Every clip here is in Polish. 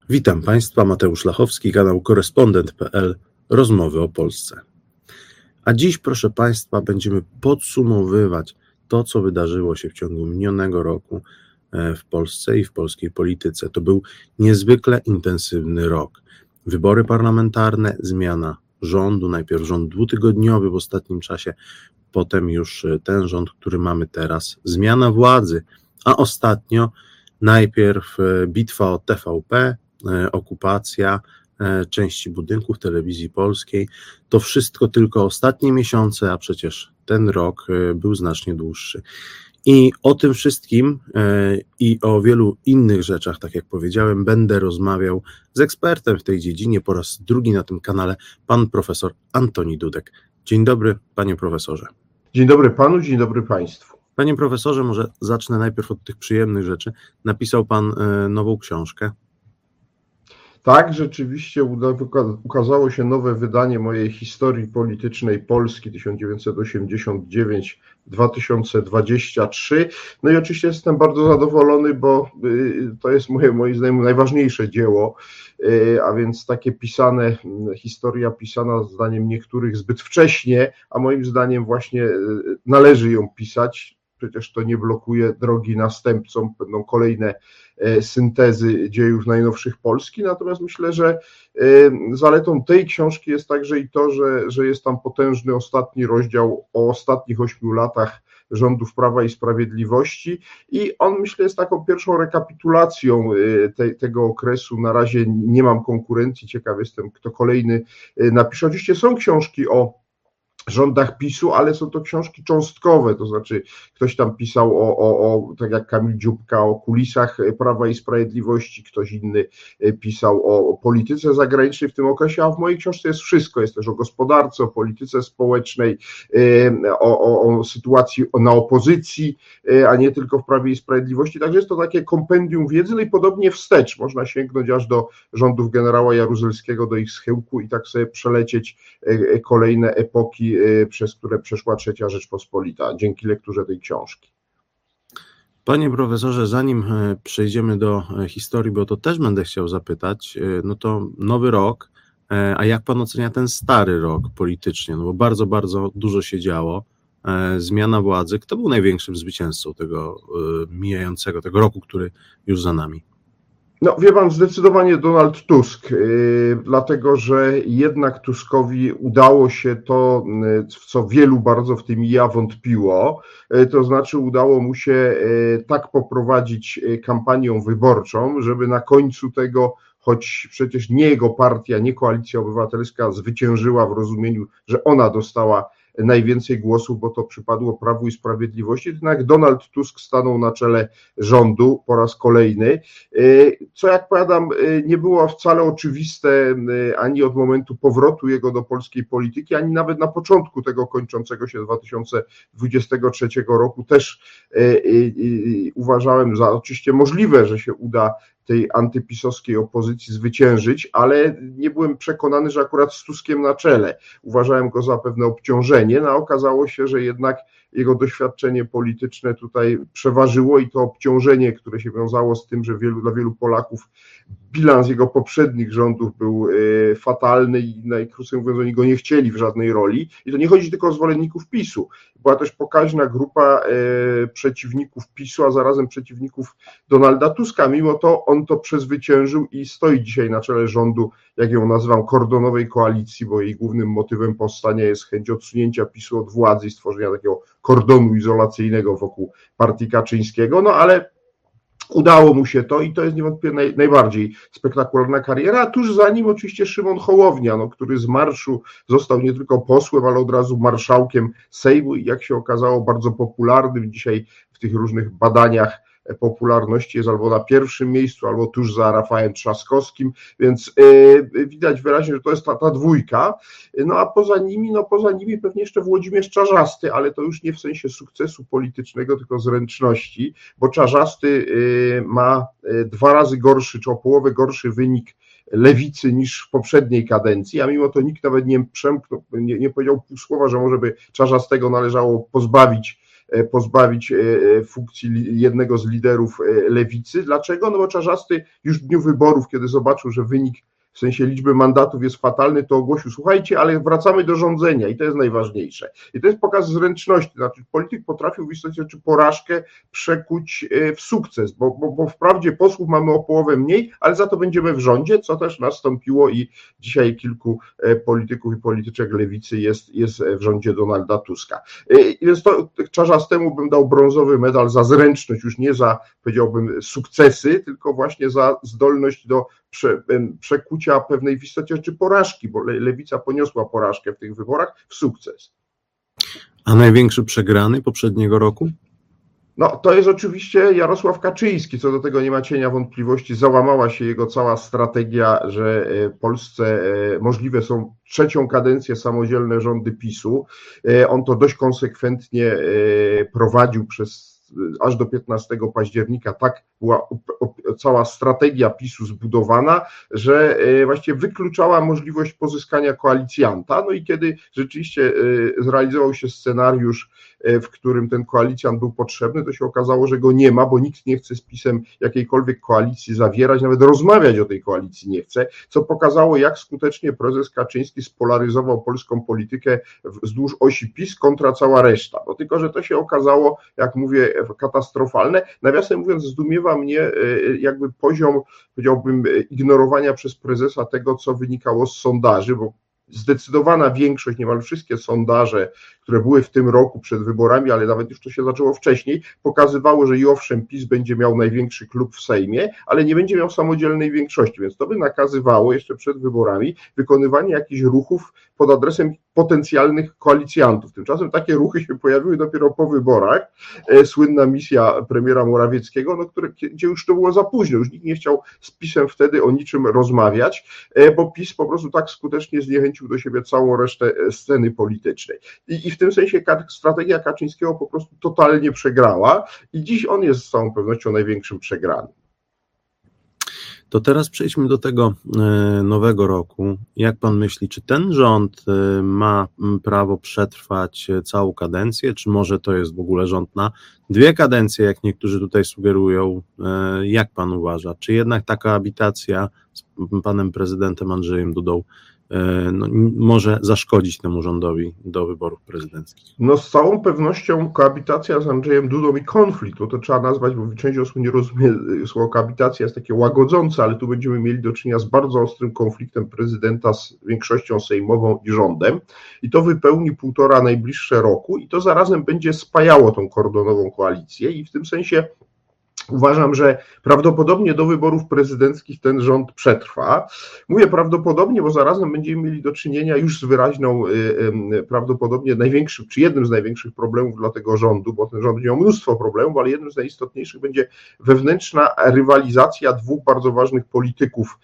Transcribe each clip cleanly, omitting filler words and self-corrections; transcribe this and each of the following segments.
Witam Państwa, Mateusz Lachowski, kanał Korespondent.pl, rozmowy o Polsce. A dziś, proszę Państwa, będziemy podsumowywać to, co wydarzyło się w ciągu minionego roku w Polsce i w polskiej polityce. To był niezwykle intensywny rok. Wybory parlamentarne, zmiana rządu, najpierw rząd dwutygodniowy w ostatnim czasie, potem już ten rząd, który mamy teraz, zmiana władzy, a ostatnio najpierw bitwa o TVP, okupacja części budynków Telewizji Polskiej. To wszystko tylko ostatnie miesiące, a przecież ten rok był znacznie dłuższy. I o tym wszystkim i o wielu innych rzeczach, tak jak powiedziałem, będę rozmawiał z ekspertem w tej dziedzinie po raz drugi na tym kanale, pan profesor Antoni Dudek. Dzień dobry, panie profesorze. Dzień dobry panu, dzień dobry państwu. Panie profesorze, może zacznę najpierw od tych przyjemnych rzeczy. Napisał pan nową książkę. Tak, rzeczywiście ukazało się nowe wydanie mojej historii politycznej Polski 1989-2023. No i oczywiście jestem bardzo zadowolony, bo to jest moim zdaniem najważniejsze dzieło, a więc takie historia pisana zdaniem niektórych zbyt wcześnie, a moim zdaniem właśnie należy ją pisać. Przecież to nie blokuje drogi następcom, będą kolejne syntezy dziejów najnowszych Polski, natomiast myślę, że zaletą tej książki jest także i to, że jest tam potężny ostatni rozdział o ostatnich 8 latach rządów Prawa i Sprawiedliwości i on, myślę, jest taką pierwszą rekapitulacją tego okresu. Na razie nie mam konkurencji, ciekaw jestem, kto kolejny napisze. Oczywiście są książki o rządach PiS-u, ale są to książki cząstkowe, to znaczy ktoś tam pisał tak jak Kamil Dziubka, o kulisach Prawa i Sprawiedliwości, ktoś inny pisał o polityce zagranicznej w tym okresie, a w mojej książce jest wszystko, jest też o gospodarce, o polityce społecznej, o sytuacji na opozycji, a nie tylko w Prawie i Sprawiedliwości, także jest to takie kompendium wiedzy, no i podobnie wstecz, można sięgnąć aż do rządów generała Jaruzelskiego, do ich schyłku i tak sobie przelecieć kolejne epoki, przez które przeszła III Rzeczpospolita, dzięki lekturze tej książki. Panie profesorze, zanim przejdziemy do historii, bo to też będę chciał zapytać, no to nowy rok, a jak pan ocenia ten stary rok politycznie? No bo bardzo, bardzo dużo się działo, zmiana władzy. Kto był największym zwycięzcą tego mijającego, tego roku, który już za nami? No wie pan, zdecydowanie Donald Tusk, dlatego że jednak Tuskowi udało się to, w co wielu bardzo, w tym i ja, wątpiło, to znaczy udało mu się tak poprowadzić kampanię wyborczą, żeby na końcu tego, choć przecież nie jego partia, nie Koalicja Obywatelska zwyciężyła w rozumieniu, że ona dostała najwięcej głosów, bo to przypadło Prawu i Sprawiedliwości, jednak Donald Tusk stanął na czele rządu po raz kolejny, co jak powiadam nie było wcale oczywiste ani od momentu powrotu jego do polskiej polityki, ani nawet na początku tego kończącego się 2023 roku też uważałem za oczywiście możliwe, że się uda tej antypisowskiej opozycji zwyciężyć, ale nie byłem przekonany, że akurat z Tuskiem na czele. Uważałem go za pewne obciążenie, no a okazało się, że jednak jego doświadczenie polityczne tutaj przeważyło i to obciążenie, które się wiązało z tym, że dla wielu Polaków bilans jego poprzednich rządów był fatalny i najkrócej mówiąc oni go nie chcieli w żadnej roli. I to nie chodzi tylko o zwolenników PiS-u. Była też pokaźna grupa przeciwników PiS-u, a zarazem przeciwników Donalda Tuska. Mimo to on to przezwyciężył i stoi dzisiaj na czele rządu, jak ją nazywam, kordonowej koalicji, bo jej głównym motywem powstania jest chęć odsunięcia PiS-u od władzy i stworzenia takiego kordonu izolacyjnego wokół partii Kaczyńskiego, no ale udało mu się to i to jest niewątpliwie najbardziej spektakularna kariera, a tuż za nim oczywiście Szymon Hołownia, który z marszu został nie tylko posłem, ale od razu marszałkiem Sejmu i jak się okazało bardzo popularnym dzisiaj w tych różnych badaniach popularności jest albo na pierwszym miejscu, albo tuż za Rafałem Trzaskowskim, więc widać wyraźnie, że to jest ta dwójka, no a poza nimi pewnie jeszcze Włodzimierz Czarzasty, ale to już nie w sensie sukcesu politycznego, tylko zręczności, bo Czarzasty ma 2 razy gorszy, czy o połowę gorszy wynik Lewicy niż w poprzedniej kadencji, a mimo to nikt nawet nie powiedział pół słowa, że może by Czarzastego należało pozbawić pozbawić funkcji jednego z liderów lewicy. Dlaczego? No bo Czarzasty już w dniu wyborów, kiedy zobaczył, że wynik w sensie liczby mandatów jest fatalny, to ogłosił, słuchajcie, ale wracamy do rządzenia i to jest najważniejsze. I to jest pokaz zręczności, znaczy polityk potrafił w istocie rzeczy porażkę przekuć w sukces, bo wprawdzie posłów mamy o połowę mniej, ale za to będziemy w rządzie, co też nastąpiło i dzisiaj kilku polityków i polityczek lewicy jest w rządzie Donalda Tuska. Więc to Czarzastemu bym dał brązowy medal za zręczność, już nie za, powiedziałbym, sukcesy, tylko właśnie za zdolność do przekucia pewnej w istocie rzeczy porażki, bo lewica poniosła porażkę w tych wyborach w sukces. A największy przegrany poprzedniego roku? No, to jest oczywiście Jarosław Kaczyński, co do tego nie ma cienia wątpliwości, załamała się jego cała strategia, że Polsce możliwe są trzecią kadencję samodzielne rządy PiS-u. On to dość konsekwentnie prowadził aż do 15 października, tak była cała strategia PiS-u zbudowana, że właściwie wykluczała możliwość pozyskania koalicjanta. No i kiedy rzeczywiście zrealizował się scenariusz, w którym ten koalicjant był potrzebny, to się okazało, że go nie ma, bo nikt nie chce z PiS-em jakiejkolwiek koalicji zawierać, nawet rozmawiać o tej koalicji nie chce, co pokazało, jak skutecznie prezes Kaczyński spolaryzował polską politykę wzdłuż osi PiS kontra cała reszta. No tylko, że to się okazało, jak mówię, katastrofalne. Nawiasem mówiąc, zdumiewa mnie jakby poziom, powiedziałbym, ignorowania przez prezesa tego, co wynikało z sondaży, bo zdecydowana większość, niemal wszystkie sondaże, które były w tym roku przed wyborami, ale nawet już to się zaczęło wcześniej, pokazywało, że i owszem, PiS będzie miał największy klub w Sejmie, ale nie będzie miał samodzielnej większości, więc to by nakazywało jeszcze przed wyborami wykonywanie jakichś ruchów pod adresem potencjalnych koalicjantów. Tymczasem takie ruchy się pojawiły dopiero po wyborach. Słynna misja premiera Morawieckiego, no, gdzie już to było za późno, już nikt nie chciał z PiS-em wtedy o niczym rozmawiać, bo PiS po prostu tak skutecznie zniechęcił do siebie całą resztę sceny politycznej. I w tym sensie strategia Kaczyńskiego po prostu totalnie przegrała i dziś on jest z całą pewnością największym przegranym. To teraz przejdźmy do tego nowego roku. Jak pan myśli, czy ten rząd ma prawo przetrwać całą kadencję, czy może to jest w ogóle rząd na 2 kadencje, jak niektórzy tutaj sugerują? Jak pan uważa? Czy jednak taka habitacja z panem prezydentem Andrzejem Dudą może zaszkodzić temu rządowi do wyborów prezydenckich? No z całą pewnością koabitacja z Andrzejem Dudą i konflikt, to trzeba nazwać, bo część osób nie rozumie, słowo koabitacja jest takie łagodzące, ale tu będziemy mieli do czynienia z bardzo ostrym konfliktem prezydenta z większością sejmową i rządem i to wypełni 1,5 najbliższe roku i to zarazem będzie spajało tą kordonową koalicję i w tym sensie uważam, że prawdopodobnie do wyborów prezydenckich ten rząd przetrwa. Mówię prawdopodobnie, bo zarazem będziemy mieli do czynienia już z wyraźną, prawdopodobnie największym, czy jednym z największych problemów dla tego rządu, bo ten rząd będzie miał mnóstwo problemów, ale jednym z najistotniejszych będzie wewnętrzna rywalizacja 2 bardzo ważnych polityków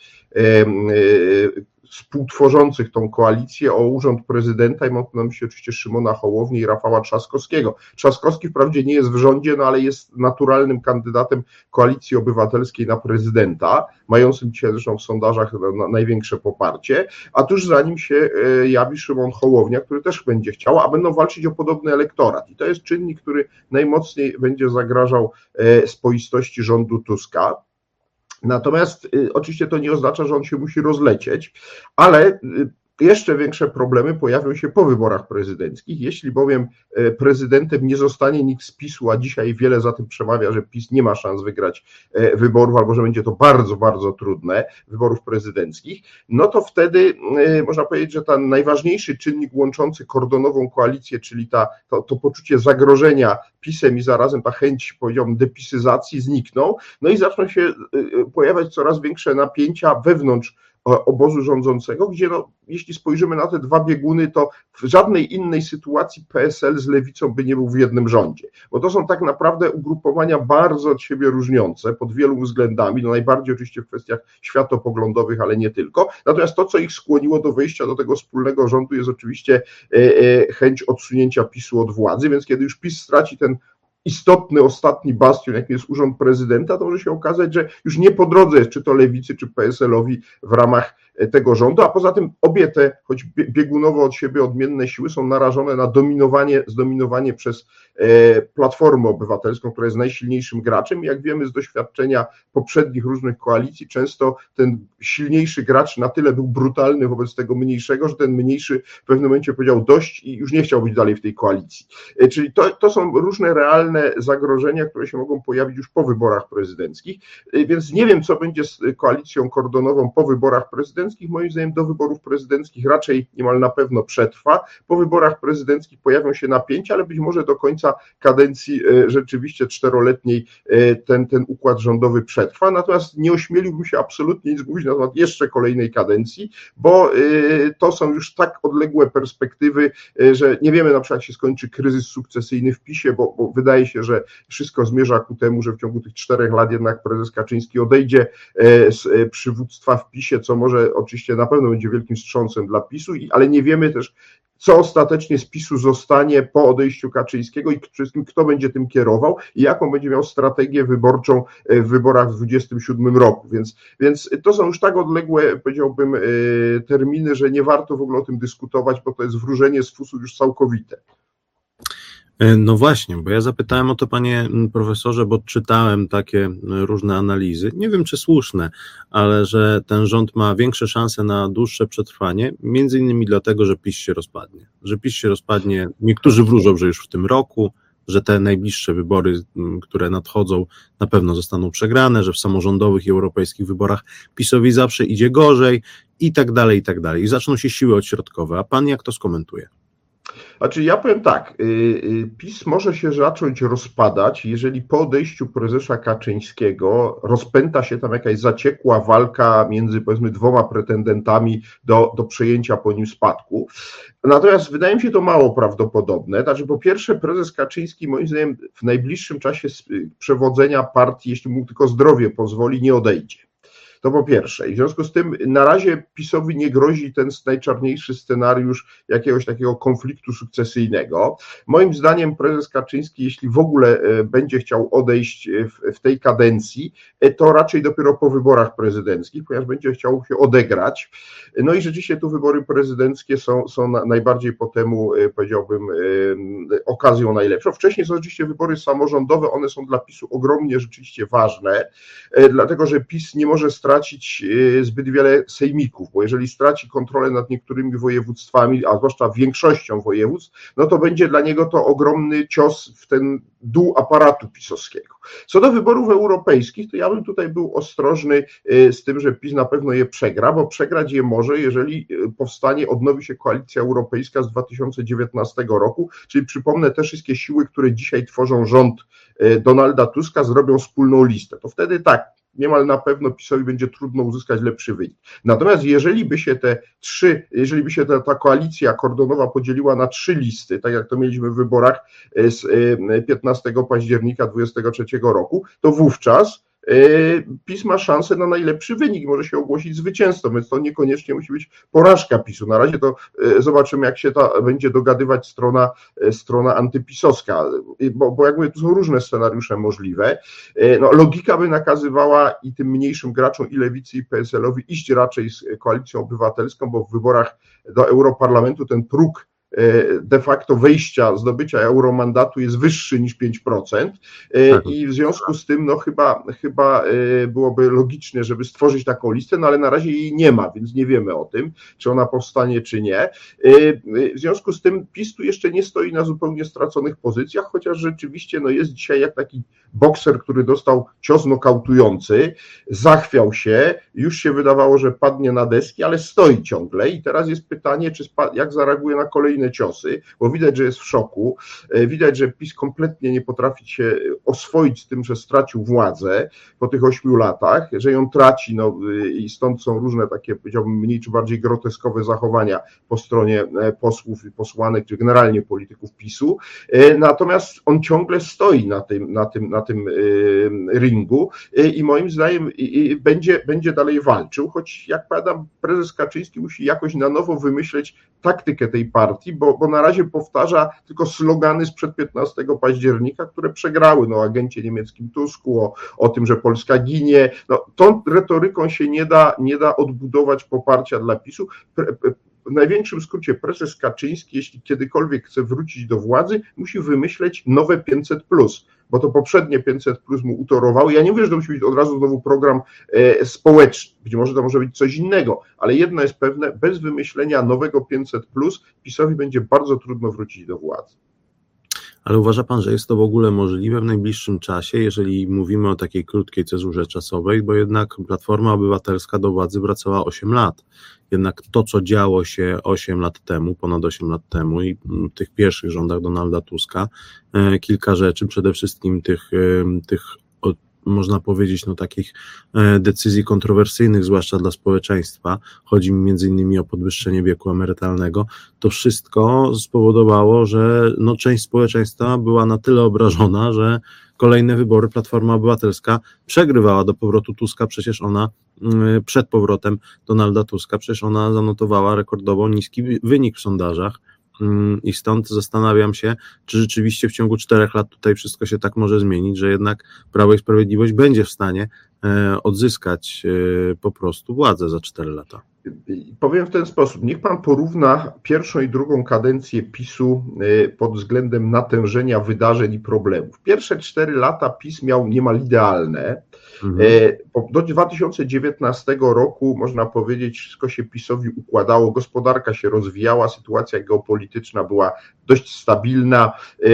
współtworzących tą koalicję o urząd prezydenta i mam tu na myśli oczywiście Szymona Hołownię i Rafała Trzaskowskiego. Trzaskowski wprawdzie nie jest w rządzie, no ale jest naturalnym kandydatem Koalicji Obywatelskiej na prezydenta, mającym dzisiaj zresztą w sondażach największe poparcie, a tuż za nim się jawi Szymon Hołownia, który też będzie chciał, a będą walczyć o podobny elektorat i to jest czynnik, który najmocniej będzie zagrażał spoistości rządu Tuska. Natomiast oczywiście to nie oznacza, że on się musi rozlecieć, ale jeszcze większe problemy pojawią się po wyborach prezydenckich, jeśli bowiem prezydentem nie zostanie nikt z PiS-u, a dzisiaj wiele za tym przemawia, że PiS nie ma szans wygrać wyborów, albo że będzie to bardzo, bardzo trudne, wyborów prezydenckich, no to wtedy można powiedzieć, że ten najważniejszy czynnik łączący kordonową koalicję, czyli to poczucie zagrożenia PiS-em i zarazem ta chęć, powiedziałbym, depisyzacji znikną, no i zaczną się pojawiać coraz większe napięcia wewnątrz obozu rządzącego, gdzie jeśli spojrzymy na te 2 bieguny, to w żadnej innej sytuacji PSL z Lewicą by nie był w jednym rządzie, bo to są tak naprawdę ugrupowania bardzo od siebie różniące pod wielu względami, najbardziej oczywiście w kwestiach światopoglądowych, ale nie tylko, natomiast to, co ich skłoniło do wejścia do tego wspólnego rządu jest oczywiście chęć odsunięcia PiS-u od władzy, więc kiedy już PiS straci ten istotny ostatni bastion, jakim jest urząd prezydenta, to może się okazać, że już nie po drodze jest czy to Lewicy, czy PSL-owi w ramach tego rządu, a poza tym obie te, choć biegunowo od siebie odmienne siły są narażone na zdominowanie przez Platformę Obywatelską, która jest najsilniejszym graczem. Jak wiemy z doświadczenia poprzednich różnych koalicji, często ten silniejszy gracz na tyle był brutalny wobec tego mniejszego, że ten mniejszy w pewnym momencie powiedział dość i już nie chciał być dalej w tej koalicji. Czyli to są różne realne zagrożenia, które się mogą pojawić już po wyborach prezydenckich, więc nie wiem, co będzie z koalicją kordonową po wyborach prezydenckich. Moim zdaniem do wyborów prezydenckich raczej niemal na pewno przetrwa. Po wyborach prezydenckich pojawią się napięcia, ale być może do końca kadencji rzeczywiście 4-letniej ten układ rządowy przetrwa, natomiast nie ośmieliłbym się absolutnie nic mówić na temat jeszcze kolejnej kadencji, bo to są już tak odległe perspektywy, że nie wiemy na przykład, jak się skończy kryzys sukcesyjny w PiS-ie, bo wydaje się, że wszystko zmierza ku temu, że w ciągu tych 4 lat jednak prezes Kaczyński odejdzie z przywództwa w PiS-ie, co może oczywiście na pewno będzie wielkim wstrząsem dla PiS-u, ale nie wiemy też, co ostatecznie z PiS-u zostanie po odejściu Kaczyńskiego i przede wszystkim kto będzie tym kierował i jaką będzie miał strategię wyborczą w wyborach w 2027 roku. Więc to są już tak odległe, powiedziałbym, terminy, że nie warto w ogóle o tym dyskutować, bo to jest wróżenie z fusów już całkowite. No właśnie, bo ja zapytałem o to, panie profesorze, bo czytałem takie różne analizy, nie wiem czy słuszne, ale że ten rząd ma większe szanse na dłuższe przetrwanie, między innymi dlatego, że PiS się rozpadnie. Że PiS się rozpadnie, niektórzy wróżą, że już w tym roku, że te najbliższe wybory, które nadchodzą, na pewno zostaną przegrane, że w samorządowych i europejskich wyborach PiS-owi zawsze idzie gorzej i tak dalej, i tak dalej. I zaczną się siły odśrodkowe. A pan jak to skomentuje? Znaczy ja powiem tak, PiS może się zacząć rozpadać, jeżeli po odejściu prezesa Kaczyńskiego rozpęta się tam jakaś zaciekła walka między powiedzmy 2 pretendentami do przejęcia po nim spadku. Natomiast wydaje mi się to mało prawdopodobne. Znaczy po pierwsze prezes Kaczyński moim zdaniem w najbliższym czasie z przewodzenia partii, jeśli mu tylko zdrowie pozwoli, nie odejdzie. To po pierwsze. I w związku z tym na razie PiS-owi nie grozi ten najczarniejszy scenariusz jakiegoś takiego konfliktu sukcesyjnego. Moim zdaniem prezes Kaczyński, jeśli w ogóle będzie chciał odejść w tej kadencji, to raczej dopiero po wyborach prezydenckich, ponieważ będzie chciał się odegrać. No i rzeczywiście tu wybory prezydenckie są najbardziej po temu, powiedziałbym, okazją najlepszą. Wcześniej są oczywiście wybory samorządowe, one są dla PiS-u ogromnie rzeczywiście ważne, dlatego że PiS nie może stracić zbyt wiele sejmików, bo jeżeli straci kontrolę nad niektórymi województwami, a zwłaszcza większością województw, no to będzie dla niego to ogromny cios w ten dół aparatu pisowskiego. Co do wyborów europejskich, to ja bym tutaj był ostrożny z tym, że PiS na pewno je przegra, bo przegrać je może, jeżeli odnowi się koalicja europejska z 2019 roku, czyli przypomnę, te wszystkie siły, które dzisiaj tworzą rząd Donalda Tuska, zrobią wspólną listę. To wtedy tak, niemal na pewno PiS-owi będzie trudno uzyskać lepszy wynik. Natomiast jeżeli by się ta koalicja kordonowa podzieliła na 3 listy, tak jak to mieliśmy w wyborach z 15 października 2023 roku, to wówczas PiS ma szansę na najlepszy wynik, może się ogłosić zwycięzcą, więc to niekoniecznie musi być porażka PiS-u. Na razie to zobaczymy, jak się będzie dogadywać strona antypisowska, bo jak mówię, tu są różne scenariusze możliwe. No, logika by nakazywała i tym mniejszym graczom, i Lewicy, i PSL-owi iść raczej z Koalicją Obywatelską, bo w wyborach do Europarlamentu ten próg de facto zdobycia euromandatu jest wyższy niż 5% i w związku z tym no chyba byłoby logiczne, żeby stworzyć taką listę, no ale na razie jej nie ma, więc nie wiemy o tym, czy ona powstanie, czy nie. W związku z tym PiS tu jeszcze nie stoi na zupełnie straconych pozycjach, chociaż rzeczywiście no jest dzisiaj jak taki bokser, który dostał cios nokautujący, zachwiał się, już się wydawało, że padnie na deski, ale stoi ciągle i teraz jest pytanie, jak zareaguje na kolejne ciosy, bo widać, że jest w szoku, widać, że PiS kompletnie nie potrafi się oswoić z tym, że stracił władzę po tych 8 latach, że ją traci, no i stąd są różne takie, powiedziałbym, mniej czy bardziej groteskowe zachowania po stronie posłów i posłanek, czy generalnie polityków PiS-u, natomiast on ciągle stoi na tym ringu i moim zdaniem będzie dalej walczył, choć jak powiadam, prezes Kaczyński musi jakoś na nowo wymyśleć taktykę tej partii, Kaczyński, bo na razie powtarza tylko slogany sprzed 15 października, które przegrały, o agencie niemieckim Tusku, o tym, że Polska ginie. Tą retoryką się nie da odbudować poparcia dla PiS-u. W największym skrócie prezes Kaczyński, jeśli kiedykolwiek chce wrócić do władzy, musi wymyśleć nowe 500+, bo to poprzednie 500+ mu utorowało. Ja nie mówię, że to musi być od razu znowu program społeczny, być może to może być coś innego, ale jedno jest pewne, bez wymyślenia nowego 500+ PiS-owi będzie bardzo trudno wrócić do władzy. Ale uważa pan, że jest to w ogóle możliwe w najbliższym czasie, jeżeli mówimy o takiej krótkiej cezurze czasowej, bo jednak Platforma Obywatelska do władzy wracała 8 lat. Jednak to, co działo się 8 lat temu, ponad 8 lat temu i w tych pierwszych rządach Donalda Tuska, kilka rzeczy, przede wszystkim tych można powiedzieć, takich decyzji kontrowersyjnych, zwłaszcza dla społeczeństwa, chodzi mi między innymi o podwyższenie wieku emerytalnego, to wszystko spowodowało, że część społeczeństwa była na tyle obrażona, że kolejne wybory Platforma Obywatelska przegrywała do powrotu Tuska, przecież ona przed powrotem Donalda Tuska, przecież ona zanotowała rekordowo niski wynik w sondażach. I stąd zastanawiam się, czy rzeczywiście w ciągu 4 lat tutaj wszystko się tak może zmienić, że jednak Prawo i Sprawiedliwość będzie w stanie odzyskać po prostu władzę za 4 lata. Powiem w ten sposób, niech pan porówna pierwszą i drugą kadencję PiS-u pod względem natężenia wydarzeń i problemów. Pierwsze 4 lata PiS miał niemal idealne. Do 2019 roku, można powiedzieć, wszystko się PiS-owi układało, gospodarka się rozwijała, sytuacja geopolityczna była dość stabilna,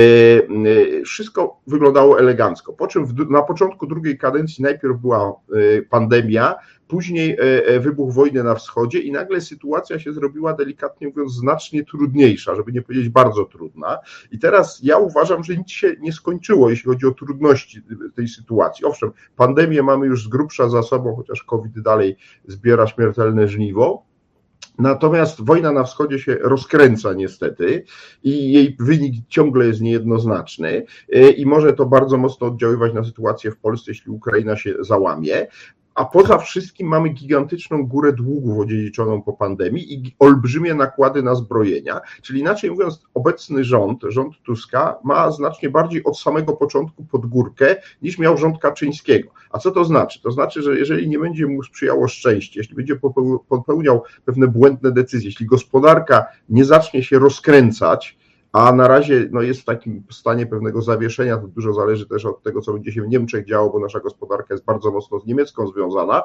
wszystko wyglądało elegancko. Po czym na początku drugiej kadencji najpierw była pandemia, później wybuch wojny na wschodzie i nagle sytuacja się zrobiła, delikatnie mówiąc, znacznie trudniejsza, żeby nie powiedzieć bardzo trudna. I teraz ja uważam, że nic się nie skończyło, jeśli chodzi o trudności tej sytuacji. Owszem, pandemię mamy już z grubsza za sobą, chociaż COVID dalej zbiera śmiertelne żniwo. Natomiast wojna na wschodzie się rozkręca niestety i jej wynik ciągle jest niejednoznaczny i może to bardzo mocno oddziaływać na sytuację w Polsce, jeśli Ukraina się załamie. A poza wszystkim mamy gigantyczną górę długów odziedziczoną po pandemii i olbrzymie nakłady na zbrojenia, czyli inaczej mówiąc obecny rząd Tuska ma znacznie bardziej od samego początku pod górkę niż miał rząd Kaczyńskiego. A co to znaczy? To znaczy, że jeżeli nie będzie mu sprzyjało szczęście, jeśli będzie popełniał pewne błędne decyzje, jeśli gospodarka nie zacznie się rozkręcać, a na razie jest w takim stanie pewnego zawieszenia, to dużo zależy też od tego, co będzie się w Niemczech działo, bo nasza gospodarka jest bardzo mocno z niemiecką związana.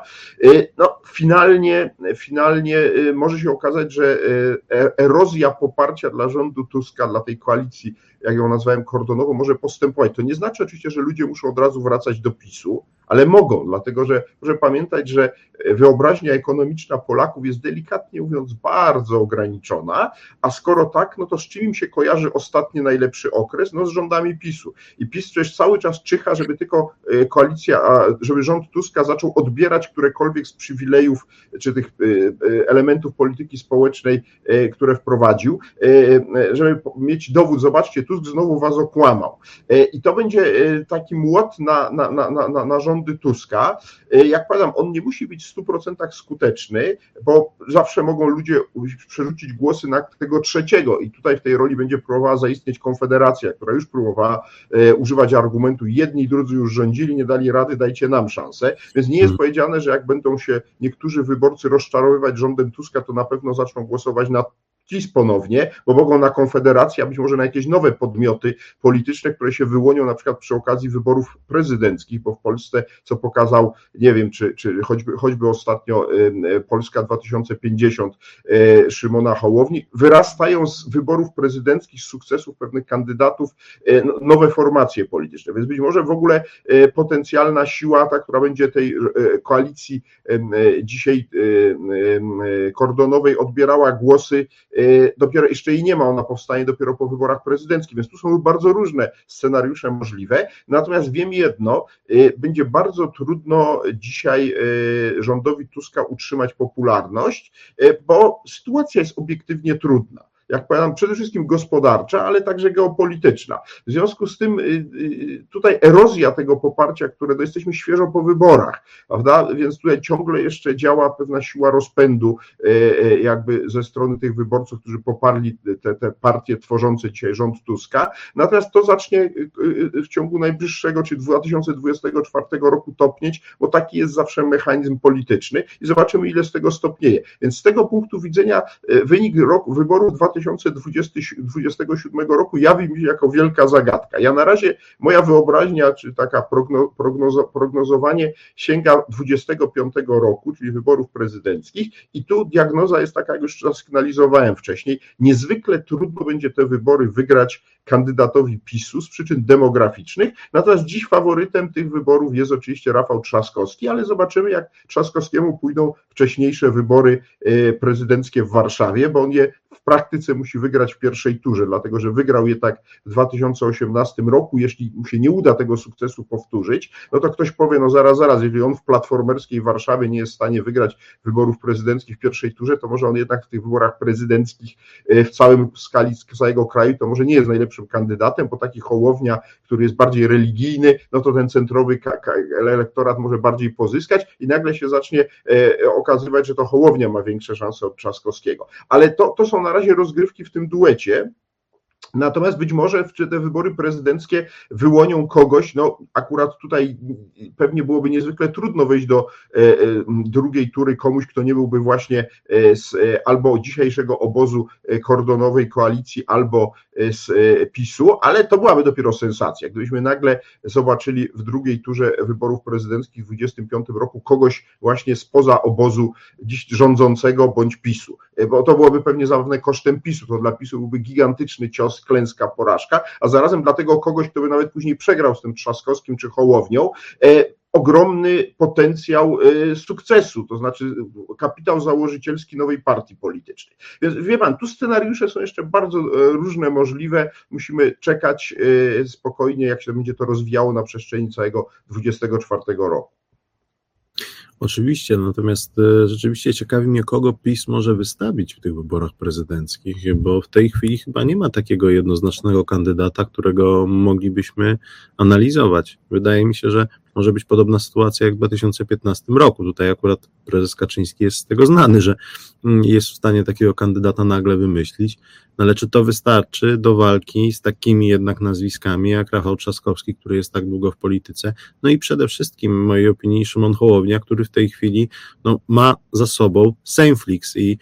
Finalnie może się okazać, że erozja poparcia dla rządu Tuska, dla tej koalicji, jak ją nazwałem, kordonową, może postępować. To nie znaczy oczywiście, że ludzie muszą od razu wracać do PiS-u, ale mogą, dlatego że proszę pamiętać, że wyobraźnia ekonomiczna Polaków jest delikatnie mówiąc bardzo ograniczona, a skoro tak, to z czym im się kojarzy ostatni najlepszy okres? Z rządami PiS-u. I PiS przecież cały czas czyha, żeby tylko żeby rząd Tuska zaczął odbierać którekolwiek z przywilejów czy tych elementów polityki społecznej, które wprowadził, żeby mieć dowód, zobaczcie, Tusk znowu was okłamał. I to będzie taki młot na rządy Tuska. Jak powiadam, on nie musi być w 100% skuteczny, bo zawsze mogą ludzie przerzucić głosy na tego trzeciego i tutaj w tej roli będzie próbowała zaistnieć Konfederacja, która już próbowała używać argumentu, jedni i drudzy już rządzili, nie dali rady, dajcie nam szansę, więc nie jest powiedziane, że jak będą się niektórzy wyborcy rozczarowywać rządem Tuska, to na pewno zaczną głosować na PiS ponownie, bo mogą na Konfederację, a być może na jakieś nowe podmioty polityczne, które się wyłonią na przykład przy okazji wyborów prezydenckich, bo w Polsce, co pokazał, nie wiem, czy choćby ostatnio Polska 2050 Szymona Hołowni, wyrastają z wyborów prezydenckich, z sukcesów pewnych kandydatów nowe formacje polityczne, więc być może w ogóle potencjalna siła, ta, która będzie tej koalicji dzisiaj kordonowej odbierała głosy, dopiero jeszcze jej nie ma, ona powstanie dopiero po wyborach prezydenckich, więc tu są bardzo różne scenariusze możliwe, natomiast wiem jedno, będzie bardzo trudno dzisiaj rządowi Tuska utrzymać popularność, bo sytuacja jest obiektywnie trudna. jak powiadam, przede wszystkim gospodarcza, ale także geopolityczna. W związku z tym tutaj erozja tego poparcia, które jesteśmy świeżo po wyborach, prawda? Więc tutaj ciągle jeszcze działa pewna siła rozpędu jakby ze strony tych wyborców, którzy poparli te partie tworzące dzisiaj rząd Tuska. Natomiast to zacznie w ciągu najbliższego, czy 2024 roku topnieć, bo taki jest zawsze mechanizm polityczny i zobaczymy, ile z tego stopnieje. Więc z tego punktu widzenia wynik wyborów 2027 roku jawi mi się jako wielka zagadka. Ja na razie, moja wyobraźnia, czy taka prognozowanie sięga 25 roku, czyli wyborów prezydenckich i tu diagnoza jest taka, jak już zasygnalizowałem wcześniej, niezwykle trudno będzie te wybory wygrać kandydatowi PiS-u z przyczyn demograficznych, natomiast dziś faworytem tych wyborów jest oczywiście Rafał Trzaskowski, ale zobaczymy, jak Trzaskowskiemu pójdą wcześniejsze wybory prezydenckie w Warszawie, bo on je w praktyce musi wygrać w pierwszej turze, dlatego że wygrał je tak w 2018 roku, jeśli mu się nie uda tego sukcesu powtórzyć, no to ktoś powie, no zaraz, jeżeli on w platformerskiej Warszawie nie jest w stanie wygrać wyborów prezydenckich w pierwszej turze, to może on jednak w tych wyborach prezydenckich w skali całego kraju, to może nie jest najlepszym kandydatem, bo taki Hołownia, który jest bardziej religijny, no to ten centrowy elektorat może bardziej pozyskać i nagle się zacznie okazywać, że to Hołownia ma większe szanse od Trzaskowskiego. Ale to są na razie rozgrywki w tym duecie. Natomiast być może te wybory prezydenckie wyłonią kogoś, no akurat tutaj pewnie byłoby niezwykle trudno wejść do drugiej tury komuś, kto nie byłby właśnie z albo dzisiejszego obozu kordonowej koalicji, albo z PiS-u, ale to byłaby dopiero sensacja, gdybyśmy nagle zobaczyli w drugiej turze wyborów prezydenckich w 2025 roku kogoś właśnie spoza obozu dziś rządzącego bądź PiS-u, bo to byłoby pewnie zapewne kosztem PiS-u, to dla PiS-u byłby gigantyczny cios, klęska, porażka, a zarazem dla tego kogoś, kto by nawet później przegrał z tym Trzaskowskim czy Hołownią, ogromny potencjał sukcesu, to znaczy kapitał założycielski nowej partii politycznej. Więc wie pan, tu scenariusze są jeszcze bardzo różne możliwe, musimy czekać spokojnie, jak się będzie to rozwijało na przestrzeni całego 2024 roku. Oczywiście, natomiast rzeczywiście ciekawi mnie, kogo PiS może wystawić w tych wyborach prezydenckich, bo w tej chwili chyba nie ma takiego jednoznacznego kandydata, którego moglibyśmy analizować. Wydaje mi się, że może być podobna sytuacja jak w 2015 roku. Tutaj akurat prezes Kaczyński jest z tego znany, że jest w stanie takiego kandydata nagle wymyślić, no ale czy to wystarczy do walki z takimi jednak nazwiskami jak Rafał Trzaskowski, który jest tak długo w polityce, no i przede wszystkim w mojej opinii Szymon Hołownia, który w tej chwili ma za sobą Sejmflix i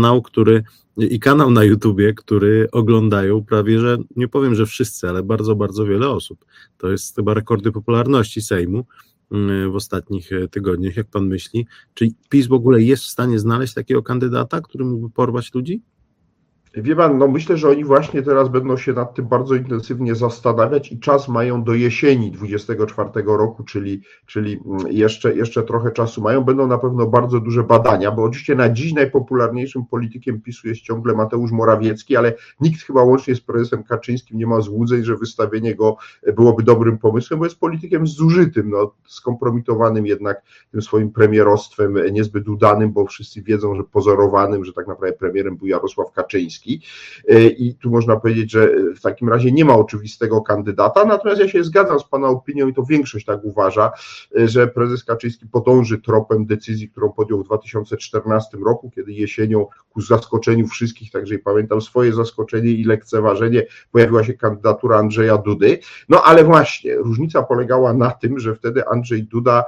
kanał na YouTubie, który oglądają prawie, że nie powiem, że wszyscy, ale bardzo, bardzo wiele osób. To jest chyba rekordy popularności Sejmu w ostatnich tygodniach, jak pan myśli. Czy PiS w ogóle jest w stanie znaleźć takiego kandydata, który mógłby porwać ludzi? Wie pan, myślę, że oni właśnie teraz będą się nad tym bardzo intensywnie zastanawiać i czas mają do jesieni 2024 roku, czyli jeszcze trochę czasu mają. Będą na pewno bardzo duże badania, bo oczywiście na dziś najpopularniejszym politykiem PiS-u jest ciągle Mateusz Morawiecki, ale nikt chyba łącznie z prezesem Kaczyńskim nie ma złudzeń, że wystawienie go byłoby dobrym pomysłem, bo jest politykiem zużytym, skompromitowanym jednak tym swoim premierostwem niezbyt udanym, bo wszyscy wiedzą, że pozorowanym, że tak naprawdę premierem był Jarosław Kaczyński. I tu można powiedzieć, że w takim razie nie ma oczywistego kandydata, natomiast ja się zgadzam z pana opinią i to większość tak uważa, że prezes Kaczyński podąży tropem decyzji, którą podjął w 2014 roku, kiedy jesienią ku zaskoczeniu wszystkich, także i pamiętam swoje zaskoczenie i lekceważenie, pojawiła się kandydatura Andrzeja Dudy, ale właśnie różnica polegała na tym, że wtedy Andrzej Duda,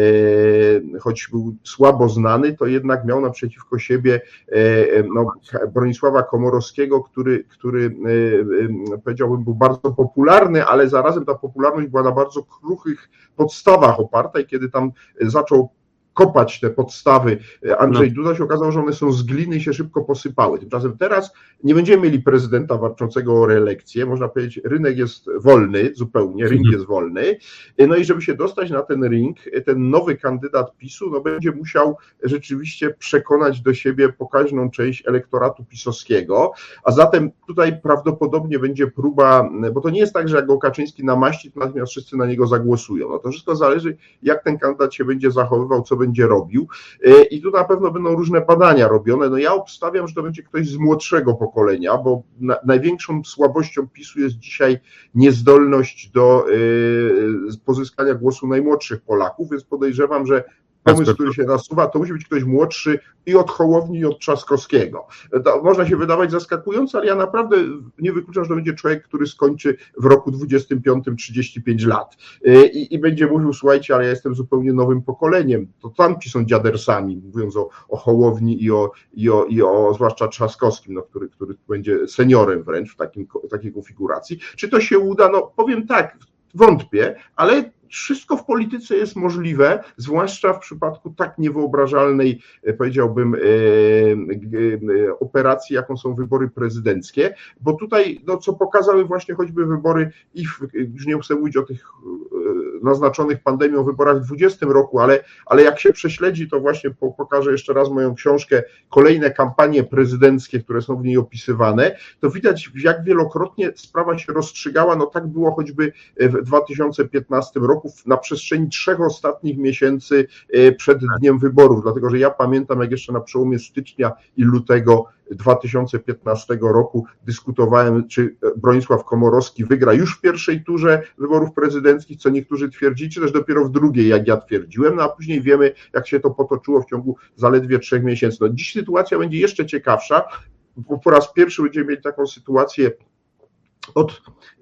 choć był słabo znany, to jednak miał naprzeciwko siebie Bronisława Komorowskiego, który powiedziałbym był bardzo popularny, ale zarazem ta popularność była na bardzo kruchych podstawach oparta i kiedy tam zaczął kopać te podstawy Andrzej Duda, się okazało, że one są z gliny i się szybko posypały. Tymczasem teraz nie będziemy mieli prezydenta walczącego o reelekcję, można powiedzieć, rynek jest wolny, zupełnie, ring jest wolny, i żeby się dostać na ten ring, ten nowy kandydat PiS-u, będzie musiał rzeczywiście przekonać do siebie pokaźną część elektoratu pisowskiego, a zatem tutaj prawdopodobnie będzie próba, bo to nie jest tak, że jak go Kaczyński namaści, to natychmiast wszyscy na niego zagłosują. To wszystko zależy, jak ten kandydat się będzie zachowywał, co będzie robił i tu na pewno będą różne badania robione. No ja obstawiam, że to będzie ktoś z młodszego pokolenia, bo największą słabością PiS-u jest dzisiaj niezdolność do pozyskania głosu najmłodszych Polaków, więc podejrzewam, że pomysł, który się nasuwa, to musi być ktoś młodszy i od Hołowni, i od Trzaskowskiego. To można się wydawać zaskakujące, ale ja naprawdę nie wykluczam, że to będzie człowiek, który skończy w roku 25 35 lat i będzie mówił, słuchajcie, ale ja jestem zupełnie nowym pokoleniem, to tamci są dziadersami, mówiąc o Hołowni i o zwłaszcza Trzaskowskim, no, który będzie seniorem wręcz w takiej konfiguracji. Czy to się uda? No powiem tak, wątpię, ale wszystko w polityce jest możliwe, zwłaszcza w przypadku tak niewyobrażalnej, powiedziałbym, operacji, jaką są wybory prezydenckie, bo tutaj, no, co pokazały właśnie choćby wybory już nie chcę mówić o tych naznaczonych pandemią wyborach w 2020 roku, ale jak się prześledzi, to właśnie pokażę jeszcze raz moją książkę, kolejne kampanie prezydenckie, które są w niej opisywane, to widać, jak wielokrotnie sprawa się rozstrzygała, no tak było choćby w 2015 roku, na przestrzeni 3 ostatnich miesięcy przed dniem wyborów, dlatego że ja pamiętam, jak jeszcze na przełomie stycznia i lutego 2015 roku dyskutowałem, czy Bronisław Komorowski wygra już w pierwszej turze wyborów prezydenckich, co niektórzy twierdzili, czy też dopiero w drugiej, jak ja twierdziłem, no a później wiemy, jak się to potoczyło w ciągu zaledwie 3 miesięcy. No dziś sytuacja będzie jeszcze ciekawsza, bo po raz pierwszy będziemy mieli taką sytuację od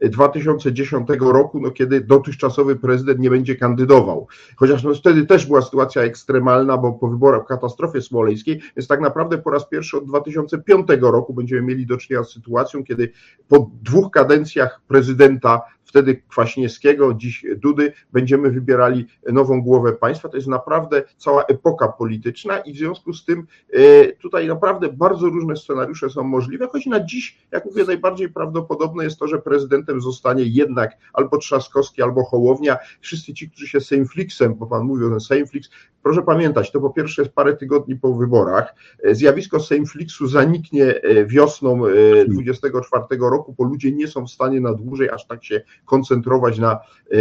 2010 roku, no, kiedy dotychczasowy prezydent nie będzie kandydował. Chociaż no, wtedy też była sytuacja ekstremalna, bo po wyborach, katastrofie smoleńskiej, więc tak naprawdę po raz pierwszy od 2005 roku będziemy mieli do czynienia z sytuacją, kiedy po 2 kadencjach prezydenta, wtedy Kwaśniewskiego, dziś Dudy, będziemy wybierali nową głowę państwa. To jest naprawdę cała epoka polityczna i w związku z tym tutaj naprawdę bardzo różne scenariusze są możliwe, choć na dziś, jak mówię, najbardziej prawdopodobne jest to, że prezydentem zostanie jednak albo Trzaskowski, albo Hołownia. Wszyscy ci, którzy się Sejmflixem, bo pan mówi o ten Sejmflix, proszę pamiętać, to po pierwsze jest parę tygodni po wyborach. Zjawisko Sejmflixu zaniknie wiosną 2024 roku, bo ludzie nie są w stanie na dłużej aż tak się koncentrować na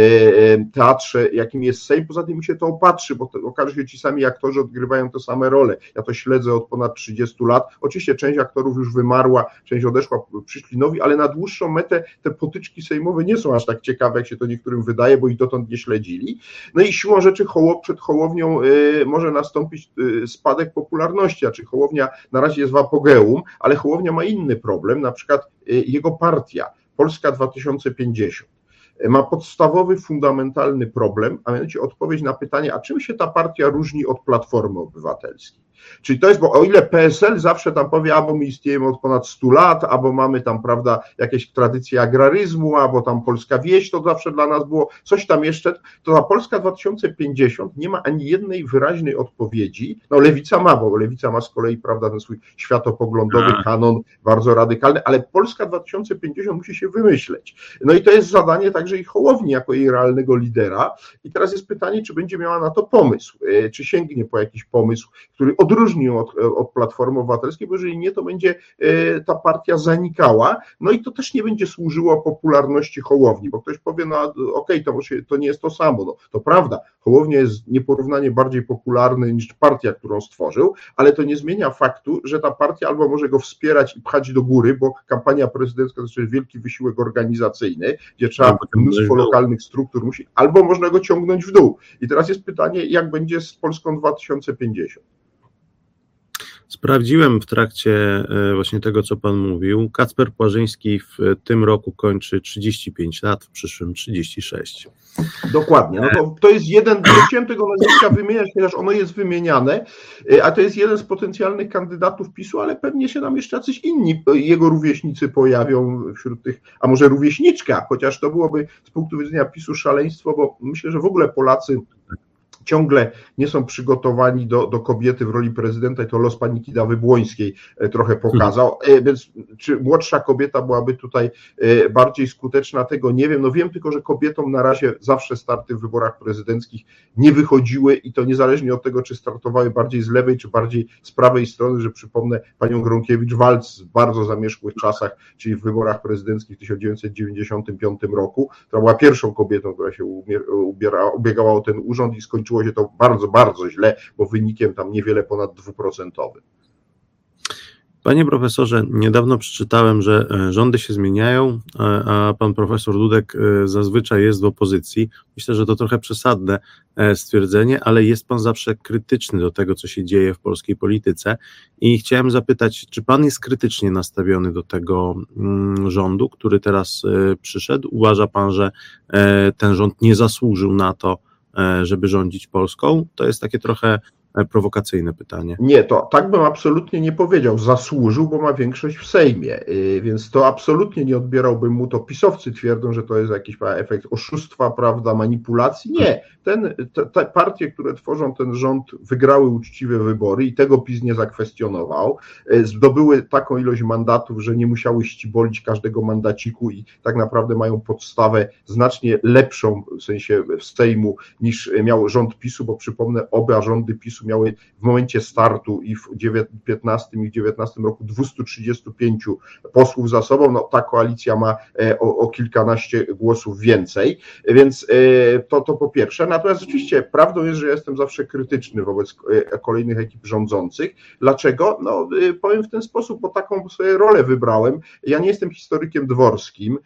teatrze, jakim jest Sejm. Poza tym mi się to opatrzy, bo okaże się, ci sami aktorzy odgrywają te same role. Ja to śledzę od ponad 30 lat. Oczywiście część aktorów już wymarła, część odeszła, przyszli nowi, ale na dłuższą metę te potyczki sejmowe nie są aż tak ciekawe, jak się to niektórym wydaje, bo ich dotąd nie śledzili. No i siłą rzeczy przed Hołownią może nastąpić spadek popularności, a czy Hołownia na razie jest w apogeum, ale Hołownia ma inny problem, na przykład jego partia, Polska 2050. Ma podstawowy, fundamentalny problem, a mianowicie odpowiedź na pytanie, a czym się ta partia różni od Platformy Obywatelskiej? Czyli to jest, bo o ile PSL zawsze tam powie, albo my istniejemy od ponad 100 lat, albo mamy tam, prawda, jakieś tradycje agraryzmu, albo tam polska wieś, to zawsze dla nas było coś tam jeszcze, to ta Polska 2050 nie ma ani jednej wyraźnej odpowiedzi. No Lewica ma, bo Lewica ma z kolei, prawda, ten swój światopoglądowy kanon bardzo radykalny, ale Polska 2050 musi się wymyśleć. No i to jest zadanie także i Hołowni jako jej realnego lidera. I teraz jest pytanie, czy będzie miała na to pomysł, czy sięgnie po jakiś pomysł, który odróżni ją od Platformy Obywatelskiej, bo jeżeli nie, to będzie ta partia zanikała, no i to też nie będzie służyło popularności Hołowni, bo ktoś powie, no okej, to nie jest to samo, no to prawda, Hołownia jest nieporównanie bardziej popularny niż partia, którą stworzył, ale to nie zmienia faktu, że ta partia albo może go wspierać i pchać do góry, bo kampania prezydencka to jest wielki wysiłek organizacyjny, gdzie trzeba mnóstwo lokalnych struktur musi, albo można go ciągnąć w dół. I teraz jest pytanie, jak będzie z Polską 2050? Sprawdziłem w trakcie właśnie tego, co pan mówił. Kacper Płażyński w tym roku kończy 35 lat, w przyszłym 36. Dokładnie. No to jest jeden, nie chciałem tego nazwiska wymieniać, ponieważ ono jest wymieniane, a to jest jeden z potencjalnych kandydatów PiS-u, ale pewnie się nam jeszcze jacyś inni jego rówieśnicy pojawią wśród tych, a może rówieśniczka, chociaż to byłoby z punktu widzenia PiS-u szaleństwo, bo myślę, że w ogóle Polacy ciągle nie są przygotowani do kobiety w roli prezydenta i to los pani Kidawy Błońskiej trochę pokazał, więc czy młodsza kobieta byłaby tutaj bardziej skuteczna, tego nie wiem, no wiem tylko, że kobietom na razie zawsze starty w wyborach prezydenckich nie wychodziły i to niezależnie od tego, czy startowały bardziej z lewej, czy bardziej z prawej strony, że przypomnę panią Gronkiewicz-Waltz w bardzo zamierzchłych czasach, czyli w wyborach prezydenckich w 1995 roku, która była pierwszą kobietą, która się ubiegała o ten urząd i skończyła skończyło się to bardzo, bardzo źle, bo wynikiem tam niewiele ponad 2%. Panie profesorze, niedawno przeczytałem, że rządy się zmieniają, a pan profesor Dudek zazwyczaj jest w opozycji. Myślę, że to trochę przesadne stwierdzenie, ale jest pan zawsze krytyczny do tego, co się dzieje w polskiej polityce i chciałem zapytać, czy pan jest krytycznie nastawiony do tego rządu, który teraz przyszedł? Uważa pan, że ten rząd nie zasłużył na to, żeby rządzić Polską? To jest takie trochę prowokacyjne pytanie. Nie, to tak bym absolutnie nie powiedział. Zasłużył, bo ma większość w Sejmie, więc to absolutnie nie odbierałbym mu to. PiS-owcy twierdzą, że to jest jakiś efekt oszustwa, prawda, manipulacji. Nie, te partie, które tworzą ten rząd, wygrały uczciwe wybory i tego PiS nie zakwestionował. Zdobyły taką ilość mandatów, że nie musiały ścibolić każdego mandaciku i tak naprawdę mają podstawę znacznie lepszą w sensie Sejmu niż miał rząd PiS-u, bo przypomnę, oba rządy PiS-u miały w momencie startu i w 15 i w 19 roku 235 posłów za sobą, no ta koalicja ma o kilkanaście głosów więcej, więc to po pierwsze. Natomiast oczywiście prawdą jest, że ja jestem zawsze krytyczny wobec kolejnych ekip rządzących. Dlaczego? No powiem w ten sposób, bo taką sobie rolę wybrałem. Ja nie jestem historykiem dworskim,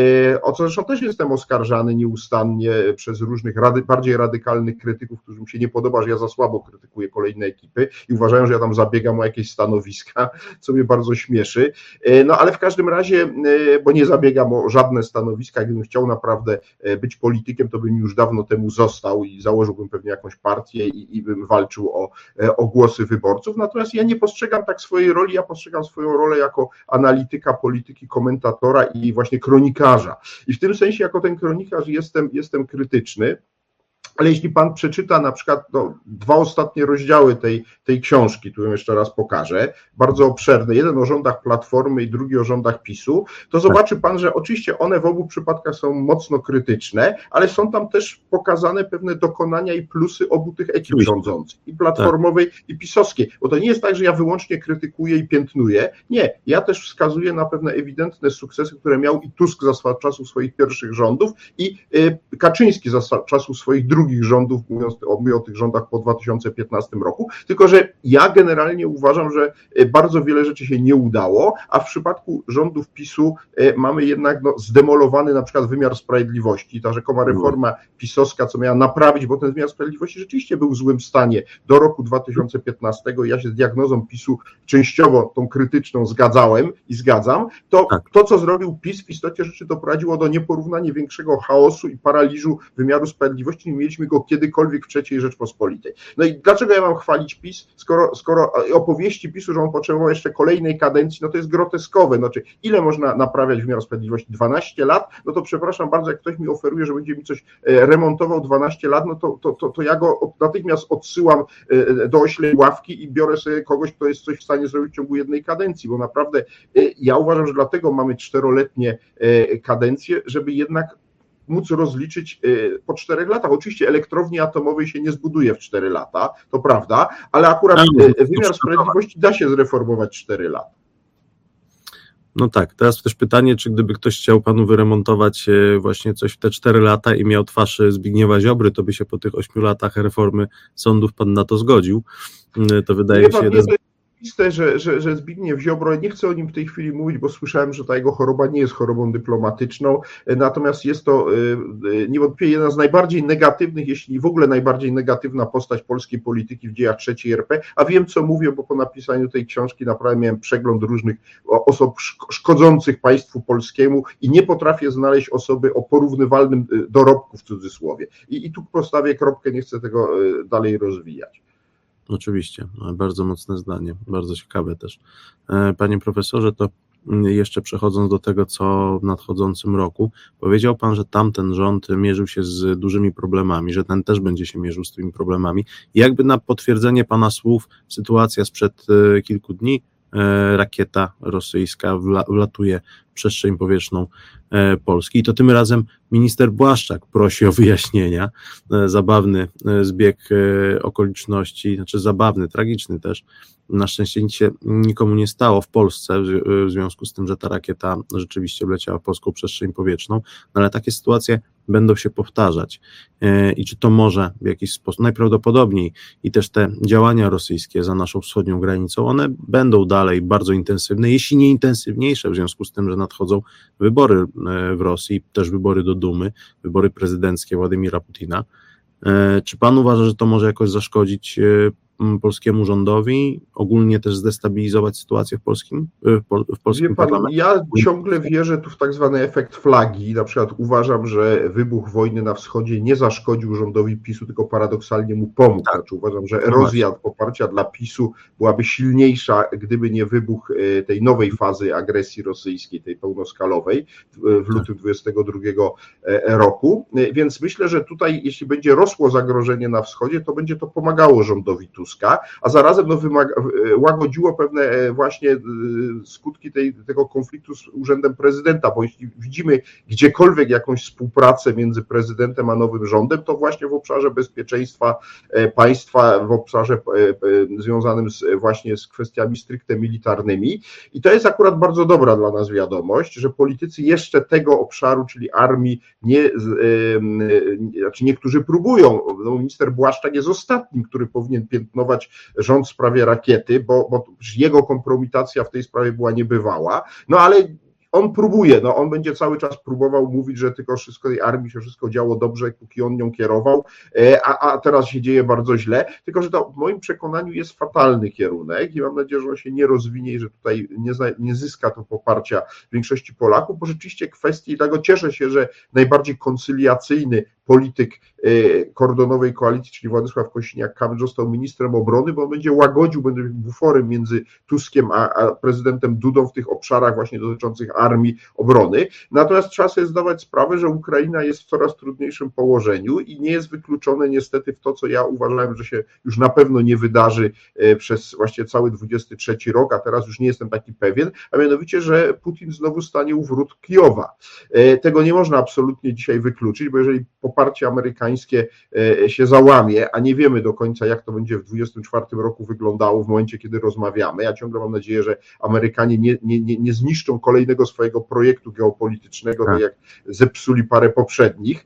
o co zresztą też jestem oskarżany nieustannie przez różnych bardziej radykalnych krytyków, którym się nie podoba, że ja za słabo krytykuję kolejne ekipy i uważają, że ja tam zabiegam o jakieś stanowiska, co mnie bardzo śmieszy. No ale w każdym razie, bo nie zabiegam o żadne stanowiska, gdybym chciał naprawdę być politykiem, to bym już dawno temu został i założyłbym pewnie jakąś partię i bym walczył o głosy wyborców. Natomiast ja nie postrzegam tak swojej roli, ja postrzegam swoją rolę jako analityka polityki, komentatora i właśnie kronikarza. I w tym sensie jako ten kronikarz jestem krytyczny. Ale jeśli pan przeczyta na przykład dwa ostatnie rozdziały tej książki, którą jeszcze raz pokażę, bardzo obszerne, jeden o rządach Platformy i drugi o rządach PiS-u, to zobaczy pan, że oczywiście one w obu przypadkach są mocno krytyczne, ale są tam też pokazane pewne dokonania i plusy obu tych ekip rządzących, i platformowej, i pisowskiej. Bo to nie jest tak, że ja wyłącznie krytykuję i piętnuję. Nie, ja też wskazuję na pewne ewidentne sukcesy, które miał i Tusk za czasów swoich pierwszych rządów i Kaczyński za czasów swoich drugich rządów, mówiąc o tych rządach po 2015 roku, tylko że ja generalnie uważam, że bardzo wiele rzeczy się nie udało, a w przypadku rządów PiS-u mamy jednak zdemolowany na przykład wymiar sprawiedliwości, ta rzekoma reforma pisowska, co miała naprawić, bo ten wymiar sprawiedliwości rzeczywiście był w złym stanie do roku 2015, ja się z diagnozą PiS-u częściowo tą krytyczną zgadzałem i zgadzam, to co zrobił PiS w istocie rzeczy doprowadziło do nieporównanie większego chaosu i paraliżu wymiaru sprawiedliwości, nie mieliśmy go kiedykolwiek w III Rzeczpospolitej. No i dlaczego ja mam chwalić PiS, skoro opowieści PiS-u, że on potrzebował jeszcze kolejnej kadencji, no to jest groteskowe. Znaczy, ile można naprawiać wymiar sprawiedliwości? 12 lat? No to przepraszam bardzo, jak ktoś mi oferuje, że będzie mi coś remontował 12 lat, no to ja go natychmiast odsyłam do oślej ławki i biorę sobie kogoś, kto jest coś w stanie zrobić w ciągu jednej kadencji, bo naprawdę ja uważam, że dlatego mamy 4-letnie kadencje, żeby jednak móc rozliczyć po 4 latach. Oczywiście elektrowni atomowej się nie zbuduje w 4 lata, to prawda, ale akurat wymiar sprawiedliwości da się zreformować 4 lata. No tak, teraz też pytanie, czy gdyby ktoś chciał panu wyremontować właśnie coś w te 4 lata i miał twarz Zbigniewa Ziobry, to by się po tych 8 latach reformy sądów pan na to zgodził. To wydaje się jeden... Że Zbigniew Ziobro, nie chcę o nim w tej chwili mówić, bo słyszałem, że ta jego choroba nie jest chorobą dyplomatyczną, natomiast jest to niewątpliwie jedna z najbardziej negatywnych, jeśli w ogóle najbardziej negatywna postać polskiej polityki w dziejach III RP, a wiem co mówię, bo po napisaniu tej książki naprawdę miałem przegląd różnych osób szkodzących państwu polskiemu i nie potrafię znaleźć osoby o porównywalnym dorobku w cudzysłowie. I tu postawię kropkę, nie chcę tego dalej rozwijać. Oczywiście, bardzo mocne zdanie, bardzo ciekawe też. Panie profesorze, to jeszcze przechodząc do tego, co w nadchodzącym roku, powiedział pan, że tamten rząd mierzył się z dużymi problemami, że ten też będzie się mierzył z tymi problemami. Jakby na potwierdzenie pana słów, sytuacja sprzed kilku dni, rakieta rosyjska wlatuje przestrzeń powietrzną Polski. I to tym razem minister Błaszczak prosi o wyjaśnienia. Zabawny zbieg okoliczności, znaczy zabawny, tragiczny też. Na szczęście nic się nikomu nie stało w Polsce w związku z tym, że ta rakieta rzeczywiście wleciała w polską przestrzeń powietrzną, no ale takie sytuacje będą się powtarzać. I czy to może w jakiś sposób, najprawdopodobniej i też te działania rosyjskie za naszą wschodnią granicą, one będą dalej bardzo intensywne, jeśli nie intensywniejsze, w związku z tym, że nadchodzą wybory w Rosji, też wybory do Dumy, wybory prezydenckie Władimira Putina. Czy pan uważa, że to może jakoś zaszkodzić polskiemu rządowi, ogólnie też zdestabilizować sytuację w polskim parlamencie? Ja ciągle wierzę tu w tak zwany efekt flagi. Na przykład uważam, że wybuch wojny na wschodzie nie zaszkodził rządowi PiS-u, tylko paradoksalnie mu pomógł. Tak. Znaczy uważam, że erozja poparcia dla PiS-u byłaby silniejsza, gdyby nie wybuch tej nowej fazy agresji rosyjskiej, tej pełnoskalowej w lutym 2022 roku. Więc myślę, że tutaj jeśli będzie rosło zagrożenie na wschodzie, to będzie to pomagało rządowi Tuska, a zarazem łagodziło pewne właśnie skutki tego konfliktu z urzędem prezydenta, bo jeśli widzimy gdziekolwiek jakąś współpracę między prezydentem a nowym rządem, to właśnie w obszarze bezpieczeństwa państwa, w obszarze związanym właśnie z kwestiami stricte militarnymi. I to jest akurat bardzo dobra dla nas wiadomość, że politycy jeszcze tego obszaru, czyli armii, znaczy niektórzy próbują. No, minister Błaszczak jest ostatnim, który powinien piętnować rząd w sprawie rakiety, bo jego kompromitacja w tej sprawie była niebywała, no ale on próbuje, no on będzie cały czas próbował mówić, że tylko wszystko tej armii się wszystko działo dobrze, póki on nią kierował, a teraz się dzieje bardzo źle, tylko że to w moim przekonaniu jest fatalny kierunek i mam nadzieję, że on się nie rozwinie i że tutaj nie zyska to poparcia większości Polaków, bo rzeczywiście kwestii, dlatego cieszę się, że najbardziej koncyliacyjny polityk kordonowej koalicji, czyli Władysław Kosiniak-Kamysz został ministrem obrony, bo on będzie łagodził, będzie buforem między Tuskiem a prezydentem Dudą w tych obszarach właśnie dotyczących armii, obrony. Natomiast trzeba sobie zdawać sprawę, że Ukraina jest w coraz trudniejszym położeniu i nie jest wykluczone niestety w to, co ja uważałem, że się już na pewno nie wydarzy przez właśnie cały 23 rok, a teraz już nie jestem taki pewien, a mianowicie, że Putin znowu stanie u wrót Kijowa. Tego nie można absolutnie dzisiaj wykluczyć, bo jeżeli poparcie amerykańskie się załamie, a nie wiemy do końca, jak to będzie w 2024 roku wyglądało w momencie, kiedy rozmawiamy. Ja ciągle mam nadzieję, że Amerykanie nie zniszczą kolejnego swojego projektu geopolitycznego, tak jak zepsuli parę poprzednich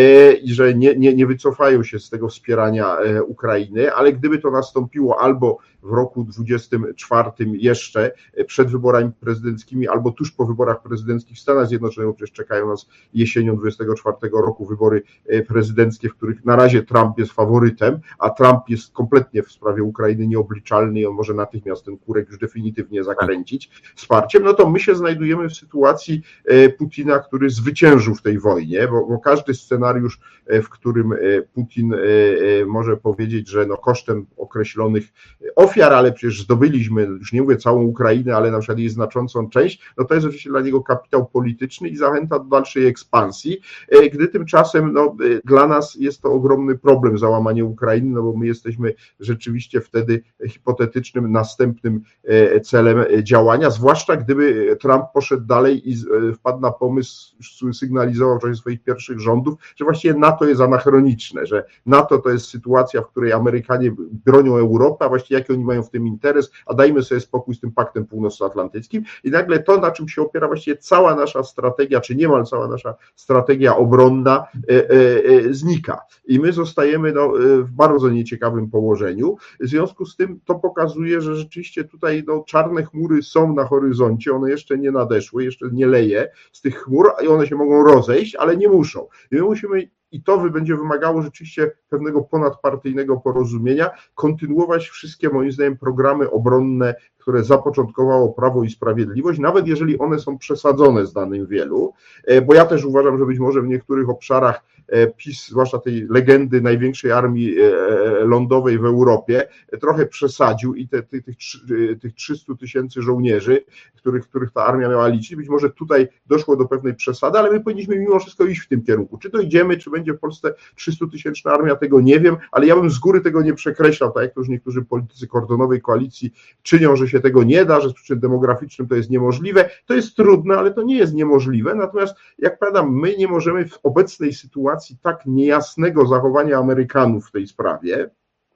i że nie wycofają się z tego wspierania Ukrainy, ale gdyby to nastąpiło albo w roku 2024 jeszcze przed wyborami prezydenckimi, albo tuż po wyborach prezydenckich w Stanach Zjednoczonych, bo przecież czekają nas jesienią 2024 roku wybory prezydenckie, w których na razie Trump jest faworytem, a Trump jest kompletnie w sprawie Ukrainy nieobliczalny i on może natychmiast ten kurek już definitywnie zakręcić wsparciem, no to my się znajdujemy w sytuacji Putina, który zwyciężył w tej wojnie, bo każdy scenariusz, w którym Putin może powiedzieć, że no kosztem określonych ofiar, ale przecież zdobyliśmy, już nie mówię całą Ukrainę, ale na przykład jej znaczącą część, no to jest oczywiście dla niego kapitał polityczny i zachęta do dalszej ekspansji, gdy tymczasem no, dla nas jest to ogromny problem załamanie Ukrainy, no bo my jesteśmy rzeczywiście wtedy hipotetycznym następnym celem działania, zwłaszcza gdyby Trump poszedł dalej i wpadł na pomysł, sygnalizował w czasie swoich pierwszych rządów, że właściwie NATO jest anachroniczne, że NATO to jest sytuacja, w której Amerykanie bronią Europy, a właściwie jaki oni mają w tym interes, a dajmy sobie spokój z tym Paktem Północnoatlantyckim i nagle to, na czym się opiera właściwie cała nasza strategia, czy niemal cała nasza strategia obronna znika i my zostajemy no, w bardzo nieciekawym położeniu. W związku z tym to pokazuje, że rzeczywiście tutaj no, czarne chmury są na horyzoncie, one jeszcze nie nadeszły, jeszcze nie leje z tych chmur i one się mogą rozejść, ale nie muszą. I my musimy, i to będzie wymagało rzeczywiście pewnego ponadpartyjnego porozumienia, kontynuować wszystkie moim zdaniem programy obronne, które zapoczątkowało Prawo i Sprawiedliwość, nawet jeżeli one są przesadzone zdaniem wielu, bo ja też uważam, że być może w niektórych obszarach PiS, zwłaszcza tej legendy największej armii lądowej w Europie, trochę przesadził i tych 300 000 żołnierzy, których ta armia miała liczyć, być może tutaj doszło do pewnej przesady, ale my powinniśmy mimo wszystko iść w tym kierunku. Czy dojdziemy, czy będzie w Polsce 300 000 armia, tego nie wiem, ale ja bym z góry tego nie przekreślał, tak jak to już niektórzy politycy kordonowej koalicji czynią, że się tego nie da, że z przyczyn demograficznych to jest niemożliwe. To jest trudne, ale to nie jest niemożliwe. Natomiast, jak powiadam, my nie możemy w obecnej sytuacji tak niejasnego zachowania Amerykanów w tej sprawie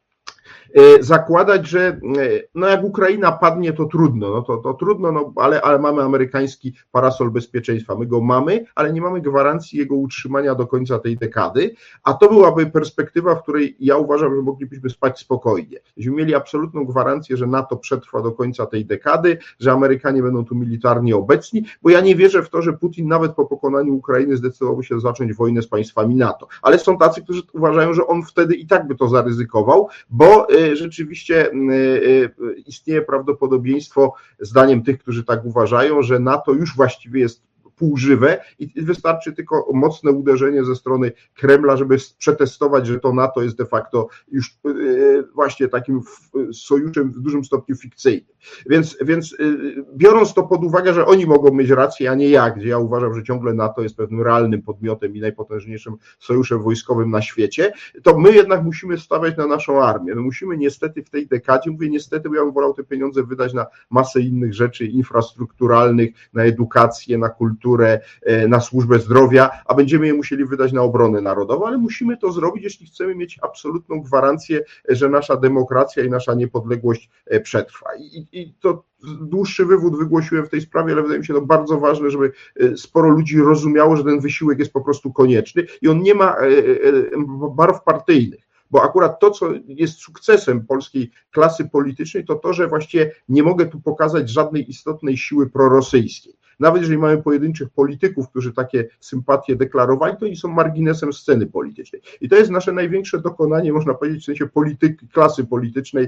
zakładać, że no jak Ukraina padnie, to trudno, no to trudno, no ale mamy amerykański parasol bezpieczeństwa, my go mamy, ale nie mamy gwarancji jego utrzymania do końca tej dekady, a to byłaby perspektywa, w której ja uważam, że moglibyśmy spać spokojnie. Gdybyśmy mieli absolutną gwarancję, że NATO przetrwa do końca tej dekady, że Amerykanie będą tu militarnie obecni, bo ja nie wierzę w to, że Putin nawet po pokonaniu Ukrainy zdecydowałby się zacząć wojnę z państwami NATO, ale są tacy, którzy uważają, że on wtedy i tak by to zaryzykował, bo rzeczywiście istnieje prawdopodobieństwo, zdaniem tych, którzy tak uważają, że NATO już właściwie jest półżywe i wystarczy tylko mocne uderzenie ze strony Kremla, żeby przetestować, że to NATO jest de facto już właśnie takim sojuszem w dużym stopniu fikcyjnym. Więc biorąc to pod uwagę, że oni mogą mieć rację, a nie ja, gdzie ja uważam, że ciągle NATO jest pewnym realnym podmiotem i najpotężniejszym sojuszem wojskowym na świecie, to my jednak musimy stawiać na naszą armię. My musimy niestety w tej dekadzie, mówię niestety, bo ja bym wolał te pieniądze wydać na masę innych rzeczy infrastrukturalnych, na edukację, na kulturę, na służbę zdrowia, a będziemy je musieli wydać na obronę narodową, ale musimy to zrobić, jeśli chcemy mieć absolutną gwarancję, że nasza demokracja i nasza niepodległość przetrwa. I to dłuższy wywód wygłosiłem w tej sprawie, ale wydaje mi się to bardzo ważne, żeby sporo ludzi rozumiało, że ten wysiłek jest po prostu konieczny i on nie ma barw partyjnych. Bo akurat to, co jest sukcesem polskiej klasy politycznej, to, że właściwie nie mogę tu pokazać żadnej istotnej siły prorosyjskiej. Nawet jeżeli mamy pojedynczych polityków, którzy takie sympatie deklarowali, to oni są marginesem sceny politycznej. I to jest nasze największe dokonanie, można powiedzieć, w sensie klasy politycznej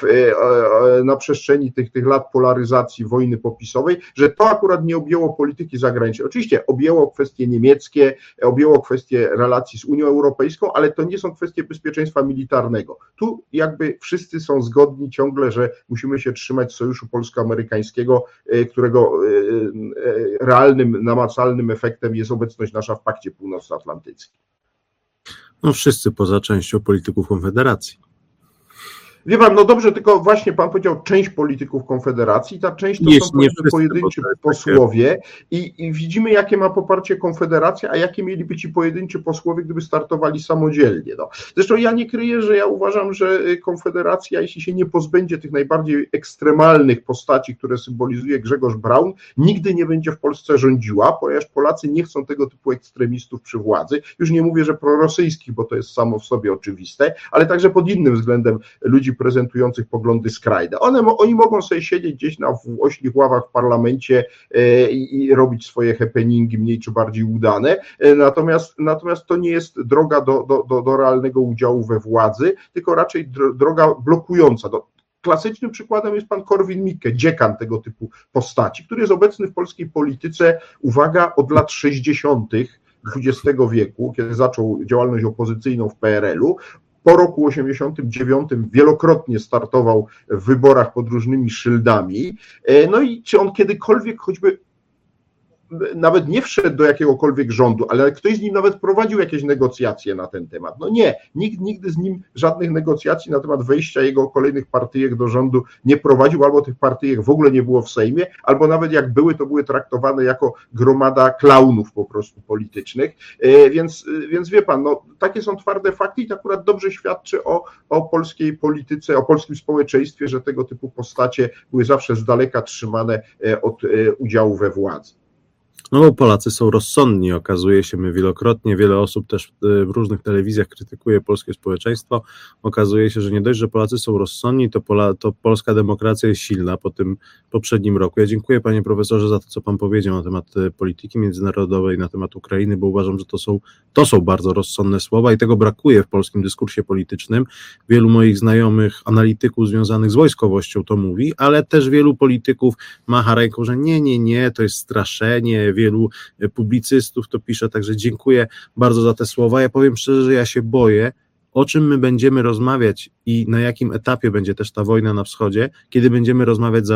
na przestrzeni tych lat polaryzacji wojny popisowej, że to akurat nie objęło polityki zagranicznej. Oczywiście objęło kwestie niemieckie, objęło kwestie relacji z Unią Europejską, ale to nie są kwestie bezpieczeństwa militarnego. Tu jakby wszyscy są zgodni ciągle, że musimy się trzymać sojuszu polsko-amerykańskiego, którego realnym, namacalnym efektem jest obecność nasza w Pakcie Północnoatlantyckim. No wszyscy poza częścią polityków Konfederacji. Wie pan, no dobrze, tylko właśnie pan powiedział część polityków Konfederacji, ta część to są pojedynczy posłowie i widzimy, jakie ma poparcie Konfederacja, a jakie mieliby ci pojedynczy posłowie, gdyby startowali samodzielnie. No. Zresztą ja nie kryję, że ja uważam, że Konfederacja, jeśli się nie pozbędzie tych najbardziej ekstremalnych postaci, które symbolizuje Grzegorz Braun, nigdy nie będzie w Polsce rządziła, ponieważ Polacy nie chcą tego typu ekstremistów przy władzy. Już nie mówię, że prorosyjskich, bo to jest samo w sobie oczywiste, ale także pod innym względem ludzi prezentujących poglądy skrajne. Oni mogą sobie siedzieć gdzieś na oślich ławach w parlamencie i robić swoje happeningi mniej czy bardziej udane, natomiast to nie jest droga do realnego udziału we władzy, tylko raczej droga blokująca. Klasycznym przykładem jest pan Korwin-Mikke, dziekan tego typu postaci, który jest obecny w polskiej polityce, uwaga, od lat 60. XX wieku, kiedy zaczął działalność opozycyjną w PRL-u. Po roku 89 wielokrotnie startował w wyborach pod różnymi szyldami. No i czy on kiedykolwiek choćby nawet nie wszedł do jakiegokolwiek rządu, ale ktoś z nim nawet prowadził jakieś negocjacje na ten temat. No nie, nikt nigdy z nim żadnych negocjacji na temat wejścia jego kolejnych partyjek do rządu nie prowadził, albo tych partyjek w ogóle nie było w Sejmie, albo nawet jak były, to były traktowane jako gromada klaunów po prostu politycznych, więc wie pan, no takie są twarde fakty i to akurat dobrze świadczy o polskiej polityce, o polskim społeczeństwie, że tego typu postacie były zawsze z daleka trzymane od udziału we władzy. No bo Polacy są rozsądni, okazuje się, my wielokrotnie, wiele osób też w różnych telewizjach krytykuje polskie społeczeństwo, okazuje się, że nie dość, że Polacy są rozsądni, to polska demokracja jest silna po tym poprzednim roku. Ja dziękuję panie profesorze za to, co pan powiedział na temat polityki międzynarodowej, na temat Ukrainy, bo uważam, że to są bardzo rozsądne słowa i tego brakuje w polskim dyskursie politycznym. Wielu moich znajomych, analityków związanych z wojskowością to mówi, ale też wielu polityków macha ręką, że nie, to jest straszenie, wielu publicystów to pisze, także dziękuję bardzo za te słowa. Ja powiem szczerze, że ja się boję, o czym my będziemy rozmawiać i na jakim etapie będzie też ta wojna na wschodzie, kiedy będziemy rozmawiać za rok.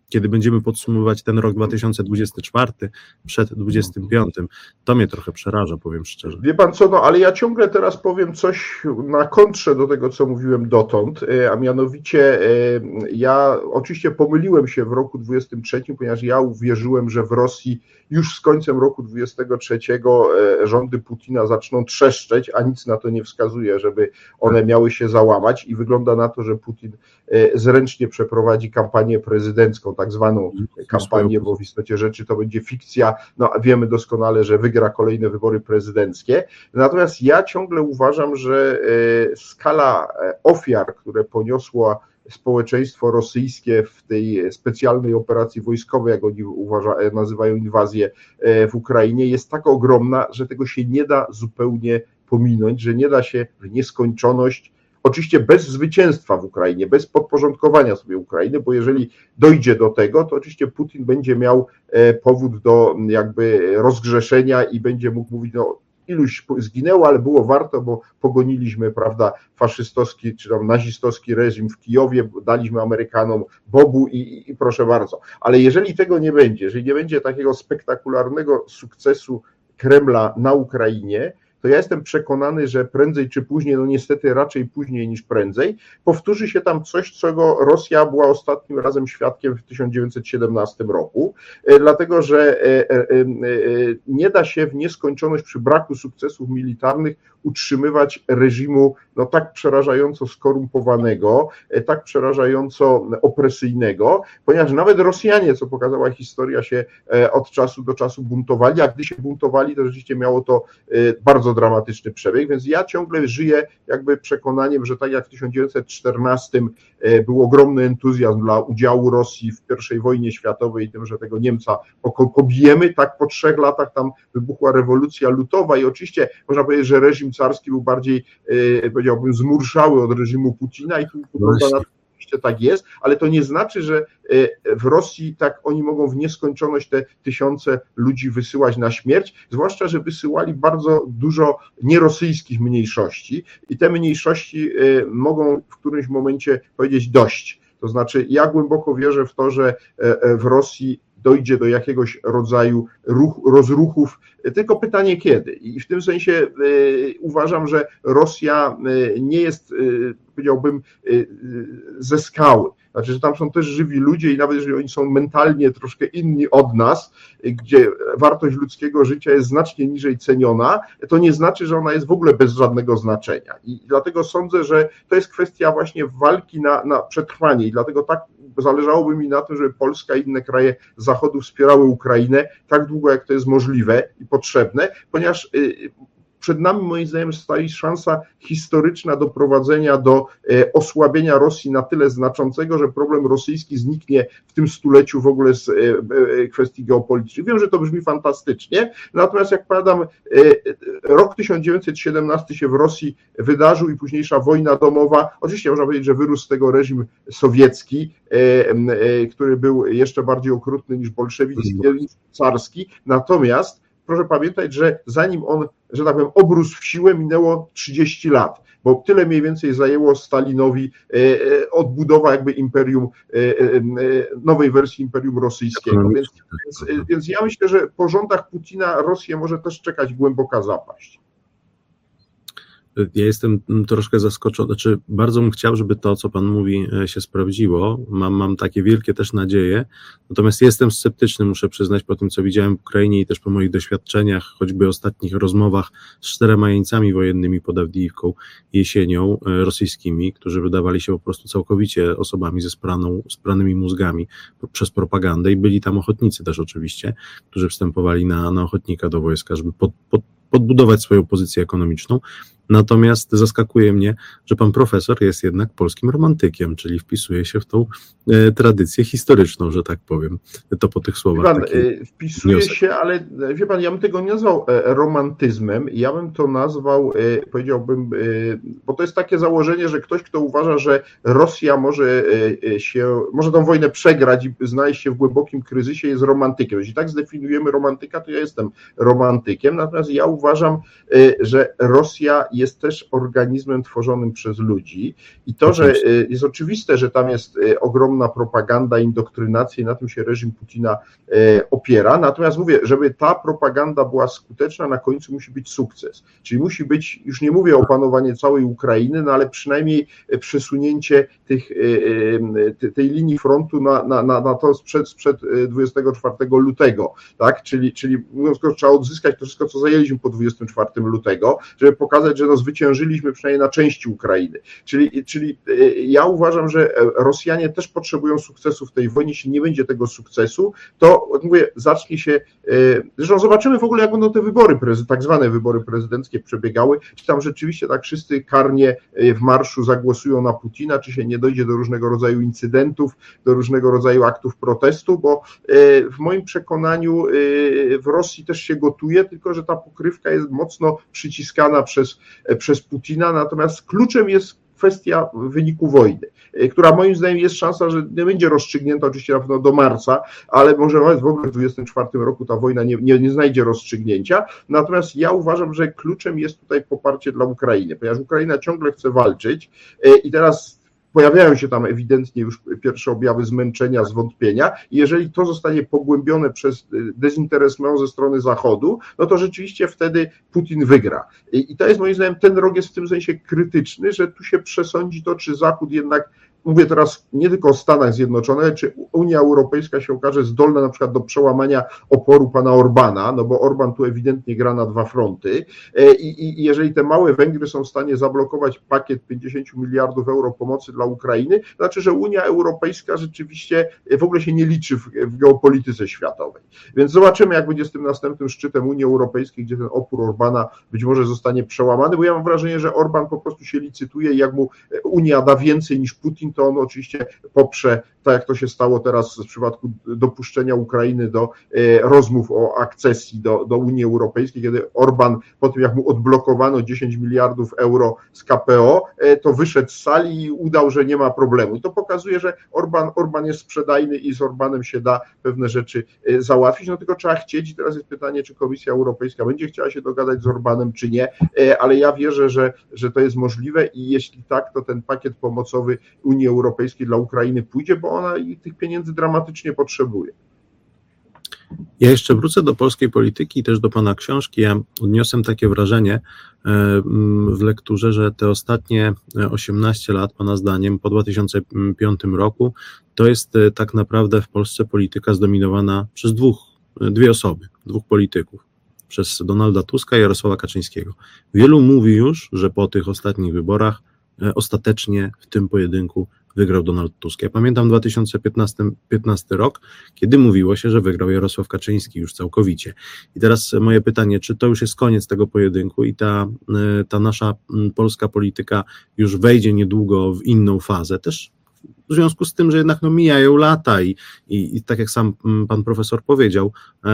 kiedy będziemy podsumowywać ten rok 2024 przed 25, to mnie trochę przeraża, powiem szczerze. Wie pan co, no ale ja ciągle teraz powiem coś na kontrze do tego, co mówiłem dotąd, a mianowicie ja oczywiście pomyliłem się w roku 23, ponieważ ja uwierzyłem, że w Rosji już z końcem roku 23 rządy Putina zaczną trzeszczeć, a nic na to nie wskazuje, żeby one miały się załamać i wygląda na to, że Putin zręcznie przeprowadzi kampanię prezydencką, tak zwaną kampanię, bo w istocie rzeczy to będzie fikcja, no wiemy doskonale, że wygra kolejne wybory prezydenckie, natomiast ja ciągle uważam, że skala ofiar, które poniosło społeczeństwo rosyjskie w tej specjalnej operacji wojskowej, jak oni nazywają inwazję w Ukrainie, jest tak ogromna, że tego się nie da zupełnie pominąć, że nie da się w nieskończoność, oczywiście bez zwycięstwa w Ukrainie, bez podporządkowania sobie Ukrainy, bo jeżeli dojdzie do tego, to oczywiście Putin będzie miał powód do jakby rozgrzeszenia i będzie mógł mówić, no iluś zginęło, ale było warto, bo pogoniliśmy, prawda, faszystowski czy tam nazistowski reżim w Kijowie, daliśmy Amerykanom bobu i proszę bardzo. Ale jeżeli tego nie będzie, jeżeli nie będzie takiego spektakularnego sukcesu Kremla na Ukrainie, to ja jestem przekonany, że prędzej czy później, no niestety raczej później niż prędzej, powtórzy się tam coś, czego Rosja była ostatnim razem świadkiem w 1917 roku, dlatego że nie da się w nieskończoność przy braku sukcesów militarnych utrzymywać reżimu no tak przerażająco skorumpowanego, tak przerażająco opresyjnego, ponieważ nawet Rosjanie, co pokazała historia, się od czasu do czasu buntowali, a gdy się buntowali, to rzeczywiście miało to bardzo dramatyczny przebieg, więc ja ciągle żyję jakby przekonaniem, że tak jak w 1914 był ogromny entuzjazm dla udziału Rosji w I wojnie światowej i tym, że tego Niemca pobijemy, tak po 3 latach tam wybuchła rewolucja lutowa i oczywiście można powiedzieć, że reżim carski był bardziej, powiedziałbym, zmurszały od reżimu Putina i tu wygląda na to, oczywiście tak jest, ale to nie znaczy, że w Rosji tak oni mogą w nieskończoność te tysiące ludzi wysyłać na śmierć, zwłaszcza, że wysyłali bardzo dużo nierosyjskich mniejszości i te mniejszości mogą w którymś momencie powiedzieć dość. To znaczy ja głęboko wierzę w to, że w Rosji dojdzie do jakiegoś rodzaju rozruchów, tylko pytanie kiedy. I w tym sensie uważam, że Rosja nie jest, powiedziałbym, ze skały. Znaczy, że tam są też żywi ludzie i nawet jeżeli oni są mentalnie troszkę inni od nas, gdzie wartość ludzkiego życia jest znacznie niżej ceniona, to nie znaczy, że ona jest w ogóle bez żadnego znaczenia. I dlatego sądzę, że to jest kwestia właśnie walki na przetrwanie i dlatego tak zależałoby mi na tym, żeby Polska i inne kraje Zachodu wspierały Ukrainę tak długo, jak to jest możliwe i potrzebne, ponieważ przed nami, moim zdaniem, stoi szansa historyczna doprowadzenia do osłabienia Rosji na tyle znaczącego, że problem rosyjski zniknie w tym stuleciu w ogóle z kwestii geopolitycznych. Wiem, że to brzmi fantastycznie, natomiast jak powiadam, rok 1917 się w Rosji wydarzył i późniejsza wojna domowa, oczywiście można powiedzieć, że wyrósł z tego reżim sowiecki, który był jeszcze bardziej okrutny niż bolszewicki, niż carski, natomiast proszę pamiętać, że zanim on, że tak powiem, obrósł w siłę, minęło 30 lat, bo tyle mniej więcej zajęło Stalinowi odbudowa jakby imperium, nowej wersji imperium rosyjskiego. Więc ja myślę, że po rządach Putina Rosję może też czekać głęboka zapaść. Ja jestem troszkę zaskoczony, znaczy bardzo bym chciał, żeby to, co pan mówi, się sprawdziło. Mam takie wielkie też nadzieje, natomiast jestem sceptyczny, muszę przyznać, po tym, co widziałem w Ukrainie i też po moich doświadczeniach, choćby ostatnich rozmowach z 4 jeńcami wojennymi pod Awdijiwką jesienią, rosyjskimi, którzy wydawali się po prostu całkowicie osobami ze spranymi mózgami przez propagandę i byli tam ochotnicy też oczywiście, którzy wstępowali na ochotnika do wojska, żeby podbudować swoją pozycję ekonomiczną. Natomiast zaskakuje mnie, że pan profesor jest jednak polskim romantykiem, czyli wpisuje się w tą tradycję historyczną, że tak powiem. To po tych słowach. Wpisuje się, ale wie pan, ja bym tego nie nazwał romantyzmem, ja bym to nazwał, powiedziałbym, bo to jest takie założenie, że ktoś, kto uważa, że Rosja może tą wojnę przegrać i znaleźć się w głębokim kryzysie, jest romantykiem. Jeśli tak zdefiniujemy romantyka, to ja jestem romantykiem, natomiast ja uważam, że Rosja jest też organizmem tworzonym przez ludzi i to, że jest oczywiste, że tam jest ogromna propaganda, indoktrynacja i na tym się reżim Putina opiera, natomiast mówię, żeby ta propaganda była skuteczna, na końcu musi być sukces, czyli musi być, już nie mówię o opanowanie całej Ukrainy, no ale przynajmniej przesunięcie tej linii frontu na to sprzed 24 lutego, tak? Czyli mówiąc krótko, trzeba odzyskać to wszystko, co zajęliśmy po 24 lutego, żeby pokazać, że zwyciężyliśmy przynajmniej na części Ukrainy. Czyli ja uważam, że Rosjanie też potrzebują sukcesu w tej wojnie. Jeśli nie będzie tego sukcesu, to mówię, zacznie się, zresztą zobaczymy w ogóle, jak będą te wybory, tak zwane wybory prezydenckie przebiegały, czy tam rzeczywiście tak wszyscy karnie w marszu zagłosują na Putina, czy się nie dojdzie do różnego rodzaju incydentów, do różnego rodzaju aktów protestu, bo w moim przekonaniu w Rosji też się gotuje, tylko że ta pokrywka jest mocno przyciskana przez Putina, natomiast kluczem jest kwestia wyniku wojny, która moim zdaniem jest szansa, że nie będzie rozstrzygnięta oczywiście na pewno do marca, ale może nawet w ogóle w 2024 roku ta wojna nie znajdzie rozstrzygnięcia. Natomiast ja uważam, że kluczem jest tutaj poparcie dla Ukrainy, ponieważ Ukraina ciągle chce walczyć i teraz pojawiają się tam ewidentnie już pierwsze objawy zmęczenia, zwątpienia i jeżeli to zostanie pogłębione przez dezinteresment ze strony Zachodu, no to rzeczywiście wtedy Putin wygra. I to jest moim zdaniem, ten rok jest w tym sensie krytyczny, że tu się przesądzi to, czy Zachód jednak, mówię teraz nie tylko o Stanach Zjednoczonych, ale czy Unia Europejska się okaże zdolna na przykład do przełamania oporu pana Orbana, no bo Orban tu ewidentnie gra na dwa fronty i jeżeli te małe Węgry są w stanie zablokować pakiet 50 miliardów euro pomocy dla Ukrainy, to znaczy, że Unia Europejska rzeczywiście w ogóle się nie liczy w geopolityce światowej. Więc zobaczymy, jak będzie z tym następnym szczytem Unii Europejskiej, gdzie ten opór Orbana być może zostanie przełamany, bo ja mam wrażenie, że Orban po prostu się licytuje i jak mu Unia da więcej niż Putin, to on oczywiście poprze, tak jak to się stało teraz w przypadku dopuszczenia Ukrainy do rozmów o akcesji do Unii Europejskiej, kiedy Orban po tym, jak mu odblokowano 10 miliardów euro z KPO, to wyszedł z sali i udał, że nie ma problemu. I to pokazuje, że Orban jest sprzedajny i z Orbanem się da pewne rzeczy załatwić, no tylko trzeba chcieć i teraz jest pytanie, czy Komisja Europejska będzie chciała się dogadać z Orbanem, czy nie, ale ja wierzę, że to jest możliwe i jeśli tak, to ten pakiet pomocowy Unii Europejskiej dla Ukrainy pójdzie, bo ona tych pieniędzy dramatycznie potrzebuje. Ja jeszcze wrócę do polskiej polityki i też do pana książki. Ja odniosłem takie wrażenie w lekturze, że te ostatnie 18 lat, pana zdaniem, po 2005 roku, to jest tak naprawdę w Polsce polityka zdominowana przez dwie osoby, dwóch polityków, przez Donalda Tuska i Jarosława Kaczyńskiego. Wielu mówi już, że po tych ostatnich wyborach ostatecznie w tym pojedynku wygrał Donald Tusk. Ja pamiętam 2015 rok, kiedy mówiło się, że wygrał Jarosław Kaczyński już całkowicie. I teraz moje pytanie, czy to już jest koniec tego pojedynku i ta nasza polska polityka już wejdzie niedługo w inną fazę, też w związku z tym, że jednak mijają lata i tak jak sam pan profesor powiedział,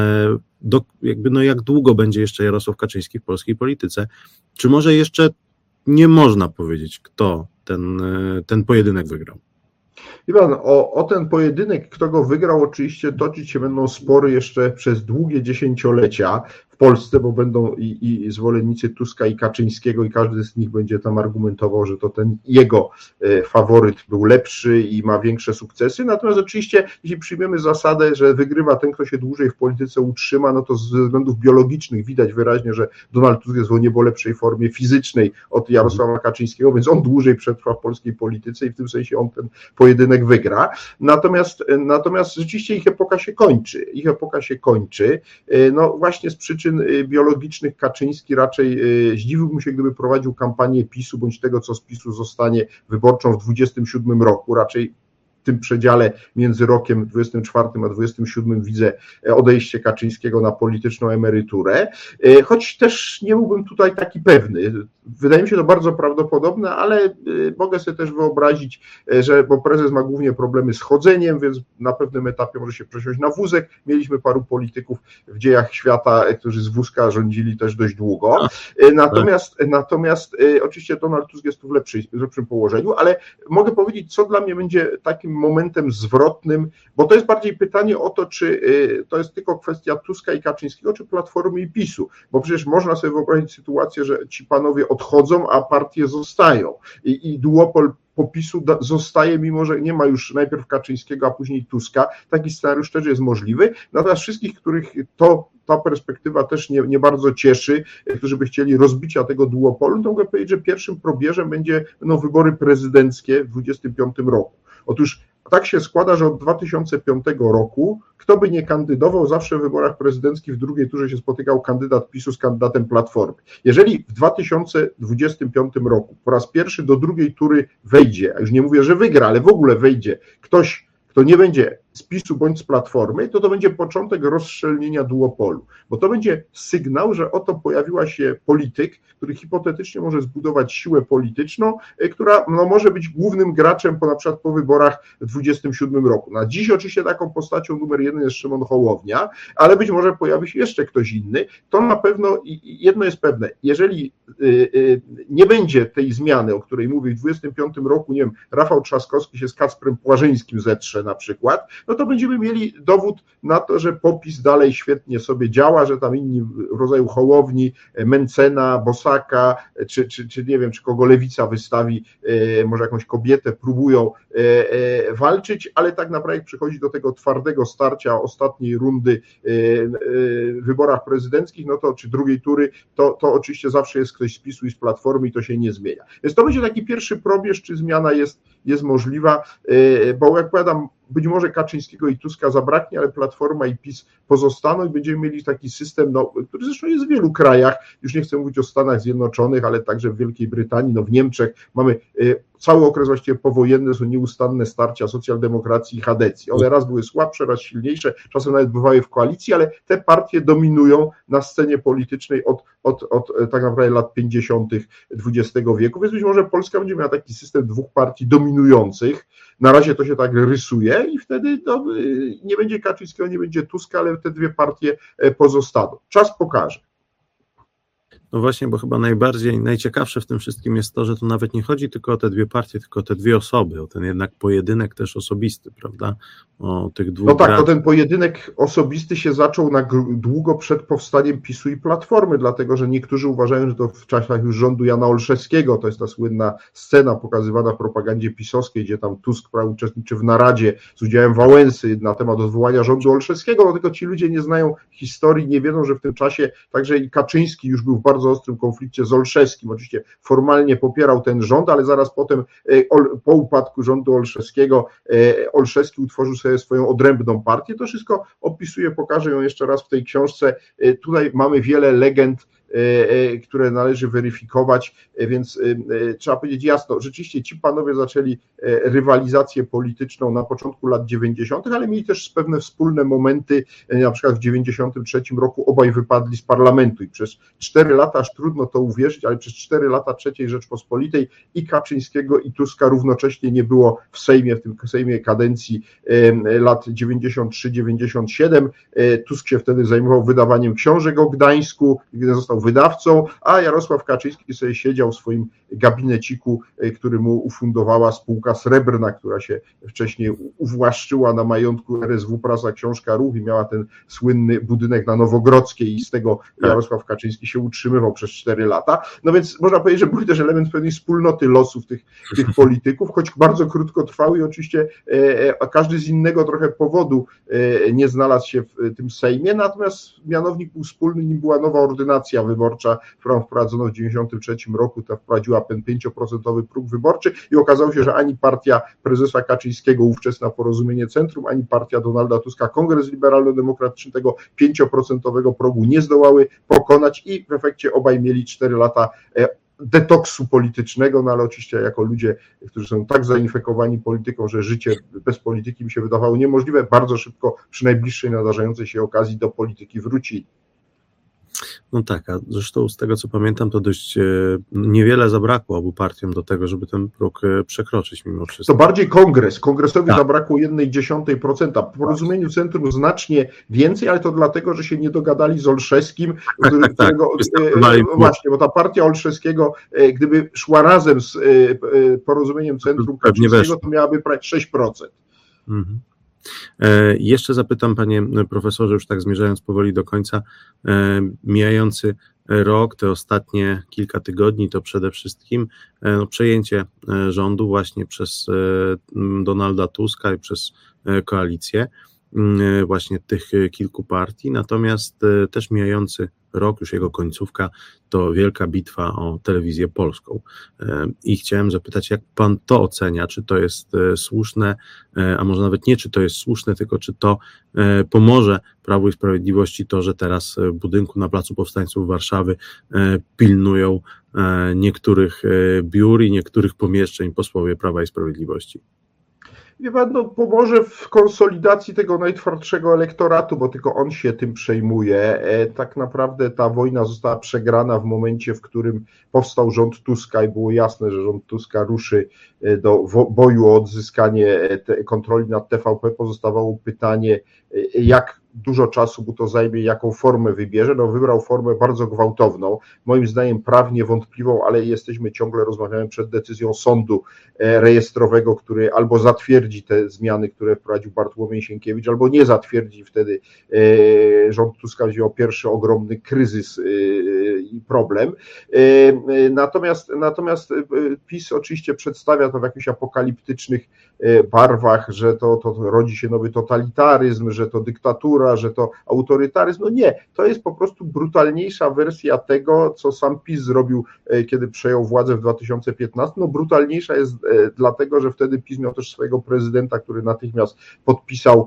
jak długo będzie jeszcze Jarosław Kaczyński w polskiej polityce? Czy może jeszcze nie można powiedzieć, kto ten pojedynek wygrał? Iwan, o ten pojedynek, kto go wygrał, oczywiście toczyć się będą spory jeszcze przez długie dziesięciolecia w Polsce, bo będą i zwolennicy Tuska i Kaczyńskiego i każdy z nich będzie tam argumentował, że to ten jego faworyt był lepszy i ma większe sukcesy. Natomiast oczywiście, jeśli przyjmiemy zasadę, że wygrywa ten, kto się dłużej w polityce utrzyma, no to ze względów biologicznych widać wyraźnie, że Donald Tusk jest w niebo lepszej formie fizycznej od Jarosława Kaczyńskiego, więc on dłużej przetrwa w polskiej polityce i w tym sensie on ten pojedynek wygra. Natomiast rzeczywiście ich epoka się kończy. No właśnie z przyczyn biologicznych Kaczyński raczej zdziwiłbym się, gdyby prowadził kampanię PiS-u, bądź tego, co z PiS-u zostanie wyborczą w 2027 roku. Raczej w tym przedziale między rokiem 24 a 27 widzę odejście Kaczyńskiego na polityczną emeryturę, choć też nie byłbym tutaj taki pewny. Wydaje mi się to bardzo prawdopodobne, ale mogę sobie też wyobrazić, bo prezes ma głównie problemy z chodzeniem, więc na pewnym etapie może się przesiąść na wózek. Mieliśmy paru polityków w dziejach świata, którzy z wózka rządzili też dość długo. Natomiast oczywiście Donald Tusk jest tu w lepszym położeniu, ale mogę powiedzieć, co dla mnie będzie takim momentem zwrotnym, bo to jest bardziej pytanie o to, czy to jest tylko kwestia Tuska i Kaczyńskiego, czy Platformy i PiS-u, bo przecież można sobie wyobrazić sytuację, że ci panowie odchodzą, a partie zostają i duopol PiS-u zostaje, mimo że nie ma już najpierw Kaczyńskiego, a później Tuska. Taki scenariusz też jest możliwy. Natomiast wszystkich, których ta perspektywa też nie bardzo cieszy, którzy by chcieli rozbicia tego duopolu, to mogę powiedzieć, że pierwszym probierzem będą wybory prezydenckie w 2025 roku. Otóż tak się składa, że od 2005 roku, kto by nie kandydował, zawsze w wyborach prezydenckich w drugiej turze się spotykał kandydat PiS-u z kandydatem Platformy. Jeżeli w 2025 roku po raz pierwszy do drugiej tury wejdzie, a już nie mówię, że wygra, ale w ogóle wejdzie ktoś, kto nie będzie z PiS-u bądź z Platformy, to będzie początek rozszczelnienia duopolu, bo to będzie sygnał, że oto pojawiła się polityk, który hipotetycznie może zbudować siłę polityczną, która może być głównym graczem na przykład po wyborach w 2027 roku. Na dziś oczywiście taką postacią numer 1 jest Szymon Hołownia, ale być może pojawi się jeszcze ktoś inny. To na pewno jedno jest pewne, jeżeli nie będzie tej zmiany, o której mówię, w 2025 roku, nie wiem, Rafał Trzaskowski się z Kacprem Płażyńskim zetrze na przykład, no to będziemy mieli dowód na to, że PO-PiS dalej świetnie sobie działa, że tam inni w rodzaju Hołowni, Mencena, Bosaka, czy nie wiem, czy kogo Lewica wystawi, może jakąś kobietę, próbują walczyć, ale tak naprawdę jak przychodzi do tego twardego starcia ostatniej rundy w wyborach prezydenckich, no to czy drugiej tury, to oczywiście zawsze jest ktoś z PiS-u i z Platformy i to się nie zmienia. Więc to będzie taki pierwszy probierz, czy zmiana jest możliwa, bo jak powiadam, być może Kaczyńskiego i Tuska zabraknie, ale Platforma i PiS pozostaną i będziemy mieli taki system, który zresztą jest w wielu krajach, już nie chcę mówić o Stanach Zjednoczonych, ale także w Wielkiej Brytanii, w Niemczech mamy cały okres właściwie powojenny, są nieustanne starcia socjaldemokracji i chadecji. One raz były słabsze, raz silniejsze, czasem nawet bywały w koalicji, ale te partie dominują na scenie politycznej od tak naprawdę lat 50. XX wieku, więc być może Polska będzie miała taki system dwóch partii dominujących. Na razie to się tak rysuje i wtedy nie będzie Kaczyńskiego, nie będzie Tuska, ale te dwie partie pozostaną. Czas pokaże. No właśnie, bo chyba najciekawsze w tym wszystkim jest to, że to nawet nie chodzi tylko o te dwie partie, tylko o te dwie osoby, o ten jednak pojedynek też osobisty, prawda? O tych dwóch. No tak, to ten pojedynek osobisty się zaczął długo przed powstaniem PiS-u i Platformy, dlatego że niektórzy uważają, że to w czasach już rządu Jana Olszewskiego, to jest ta słynna scena pokazywana w propagandzie pisowskiej, gdzie tam Tusk uczestniczy w naradzie z udziałem Wałęsy na temat odwołania rządu Olszewskiego, no tylko ci ludzie nie znają historii, nie wiedzą, że w tym czasie także i Kaczyński już był w bardzo ostrym konflikcie z Olszewskim. Oczywiście formalnie popierał ten rząd, ale zaraz potem po upadku rządu Olszewskiego Olszewski utworzył sobie swoją odrębną partię. To wszystko opisuję, pokażę ją jeszcze raz w tej książce. Tutaj mamy wiele legend, które należy weryfikować, więc trzeba powiedzieć jasno, rzeczywiście ci panowie zaczęli rywalizację polityczną na początku lat 90., ale mieli też pewne wspólne momenty, na przykład w 93 roku obaj wypadli z parlamentu i przez 4 lata, aż trudno to uwierzyć, ale przez 4 lata III Rzeczpospolitej i Kaczyńskiego i Tuska równocześnie nie było w Sejmie, w tym Sejmie kadencji lat 93-97. Tusk się wtedy zajmował wydawaniem książek o Gdańsku, gdy został wydawcą, a Jarosław Kaczyński sobie siedział w swoim gabineciku, który mu ufundowała spółka Srebrna, która się wcześniej uwłaszczyła na majątku RSW Prasa Książka Ruch i miała ten słynny budynek na Nowogrodzkiej i z tego Jarosław Kaczyński się utrzymywał przez 4 lata. No więc można powiedzieć, że był też element pewnej wspólnoty losów tych polityków, choć bardzo krótko trwały i oczywiście każdy z innego trochę powodu nie znalazł się w tym Sejmie, natomiast mianownik był wspólny, nim była nowa ordynacja wyborcza, którą wprowadzono w 1993 roku, ta wprowadziła ten 5% próg wyborczy i okazało się, że ani partia prezesa Kaczyńskiego, ówczesna Porozumienie Centrum, ani partia Donalda Tuska, Kongres Liberalno-Demokratyczny tego 5% progu nie zdołały pokonać i w efekcie obaj mieli 4 lata detoksu politycznego, no ale oczywiście jako ludzie, którzy są tak zainfekowani polityką, że życie bez polityki mi się wydawało niemożliwe, bardzo szybko przy najbliższej nadarzającej się okazji do polityki wrócili. No tak, a zresztą z tego co pamiętam, to dość niewiele zabrakło obu partiom do tego, żeby ten próg przekroczyć mimo wszystko. To bardziej kongresowi zabrakło 1,1%, Porozumieniu Centrum znacznie więcej, ale to dlatego, że się nie dogadali z Olszewskim, którego właśnie, bo ta partia Olszewskiego, gdyby szła razem z Porozumieniem Centrum Kaczyńskiego, to miałaby prawie 6%. Mhm. Jeszcze zapytam, panie profesorze, już tak zmierzając powoli do końca, mijający rok, te ostatnie kilka tygodni, to przede wszystkim przejęcie rządu właśnie przez Donalda Tuska i przez koalicję właśnie tych kilku partii, natomiast też mijający rok, już jego końcówka, to wielka bitwa o telewizję polską. I chciałem zapytać, jak pan to ocenia, czy to jest słuszne, a może nawet nie, czy to jest słuszne, tylko czy to pomoże Prawu i Sprawiedliwości to, że teraz w budynku na Placu Powstańców Warszawy pilnują niektórych biur i niektórych pomieszczeń posłowie Prawa i Sprawiedliwości. Wie pan, no, pomoże w konsolidacji tego najtwardszego elektoratu, bo tylko on się tym przejmuje. Tak naprawdę ta wojna została przegrana w momencie, w którym powstał rząd Tuska i było jasne, że rząd Tuska ruszy do boju o odzyskanie kontroli nad TVP. Pozostawało pytanie, jak dużo czasu mu to zajmie, jaką formę wybierze. No, wybrał formę bardzo gwałtowną, moim zdaniem prawnie wątpliwą, ale rozmawiamy przed decyzją sądu rejestrowego, który albo zatwierdzi te zmiany, które wprowadził Bartłomiej Sienkiewicz, albo nie zatwierdzi. Wtedy rząd Tuska wziął pierwszy ogromny kryzys i problem. Natomiast PiS oczywiście przedstawia to w jakichś apokaliptycznych barwach, że to rodzi się nowy totalitaryzm, że to dyktatura, że to autorytaryzm. No nie, to jest po prostu brutalniejsza wersja tego, co sam PiS zrobił, kiedy przejął władzę w 2015. No brutalniejsza jest dlatego, że wtedy PiS miał też swojego prezydenta, który natychmiast podpisał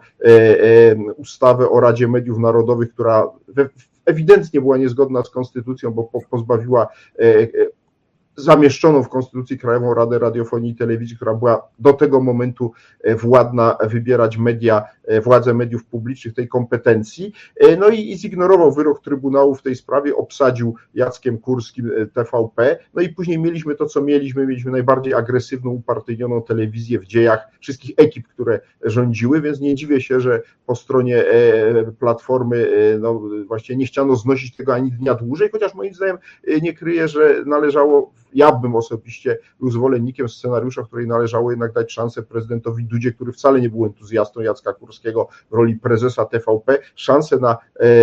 ustawę o Radzie Mediów Narodowych, która ewidentnie była niezgodna z konstytucją, bo pozbawiła zamieszczoną w Konstytucji Krajową Radę Radiofonii i Telewizji, która była do tego momentu władna wybierać władze mediów publicznych, tej kompetencji. No i zignorował wyrok Trybunału w tej sprawie, obsadził Jackiem Kurskim TVP. No i później mieliśmy to, co mieliśmy. Mieliśmy najbardziej agresywną, upartyjnioną telewizję w dziejach wszystkich ekip, które rządziły, więc nie dziwię się, że po stronie Platformy no właśnie nie chciano znosić tego ani dnia dłużej, chociaż moim zdaniem nie kryję, że należało, ja bym osobiście był zwolennikiem scenariusza, w której należało jednak dać szansę prezydentowi Dudzie, który wcale nie był entuzjastą Jacka Kurskiego w roli prezesa TVP, szansę na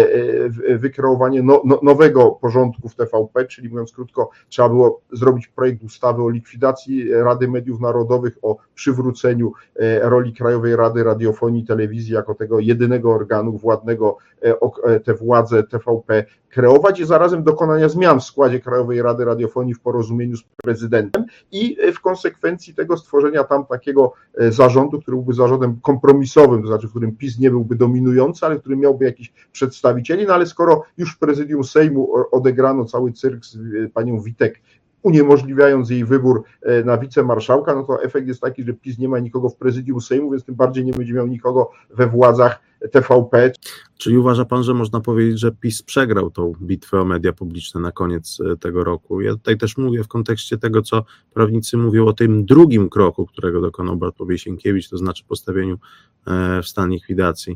wykreowanie nowego porządku w TVP, czyli mówiąc krótko, trzeba było zrobić projekt ustawy o likwidacji Rady Mediów Narodowych, o przywróceniu roli Krajowej Rady Radiofonii i Telewizji jako tego jedynego organu władnego tę władzę TVP kreować i zarazem dokonania zmian w składzie Krajowej Rady Radiofonii w porozumieniu z prezydentem i w konsekwencji tego stworzenia tam takiego zarządu, który byłby zarządem kompromisowym, to znaczy w którym PiS nie byłby dominujący, ale w którym miałby jakichś przedstawicieli, no ale skoro już w prezydium Sejmu odegrano cały cyrk z panią Witek, uniemożliwiając jej wybór na wicemarszałka, no to efekt jest taki, że PiS nie ma nikogo w prezydium Sejmu, więc tym bardziej nie będzie miał nikogo we władzach TVP. Czyli uważa pan, że można powiedzieć, że PiS przegrał tą bitwę o media publiczne na koniec tego roku? Ja tutaj też mówię w kontekście tego, co prawnicy mówią o tym drugim kroku, którego dokonał Bartłomiej Sienkiewicz, to znaczy postawieniu w stan likwidacji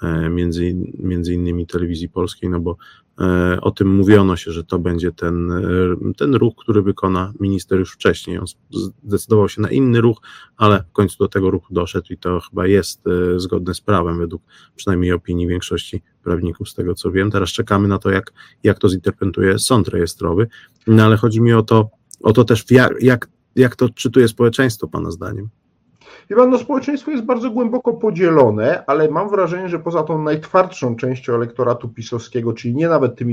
między innymi Telewizji Polskiej, no bo o tym mówiono się, że to będzie ten ruch, który wykona minister już wcześniej. On zdecydował się na inny ruch, ale w końcu do tego ruchu doszedł i to chyba jest zgodne z prawem, według przynajmniej opinii większości prawników, z tego co wiem. Teraz czekamy na to, jak to zinterpretuje sąd rejestrowy, no ale chodzi mi o to też, jak to odczytuje społeczeństwo, pana zdaniem? Wie pan, no społeczeństwo jest bardzo głęboko podzielone, ale mam wrażenie, że poza tą najtwardszą częścią elektoratu pisowskiego, czyli nie nawet tymi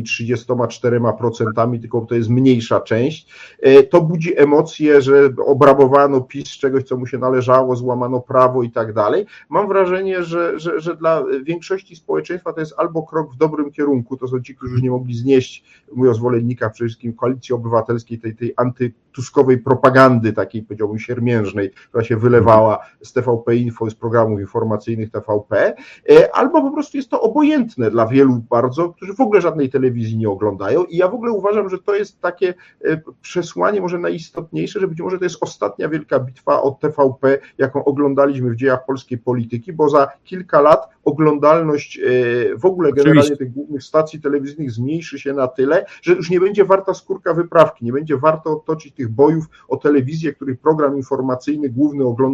34%, tylko to jest mniejsza część, to budzi emocje, że obrabowano PiS z czegoś, co mu się należało, złamano prawo i tak dalej. Mam wrażenie, że dla większości społeczeństwa to jest albo krok w dobrym kierunku, to są ci, którzy już nie mogli znieść, mówię o zwolennikach przede wszystkim Koalicji Obywatelskiej, tej antytuskowej propagandy, takiej powiedziałbym siermiężnej, która się wylewała z TVP Info, z programów informacyjnych TVP, albo po prostu jest to obojętne dla wielu bardzo, którzy w ogóle żadnej telewizji nie oglądają i ja w ogóle uważam, że to jest takie przesłanie może najistotniejsze, że być może to jest ostatnia wielka bitwa o TVP, jaką oglądaliśmy w dziejach polskiej polityki, bo za kilka lat oglądalność w ogóle generalnie tych głównych stacji telewizyjnych zmniejszy się na tyle, że już nie będzie warta skórka wyprawki, nie będzie warto toczyć tych bojów o telewizję, których program informacyjny główny ogląda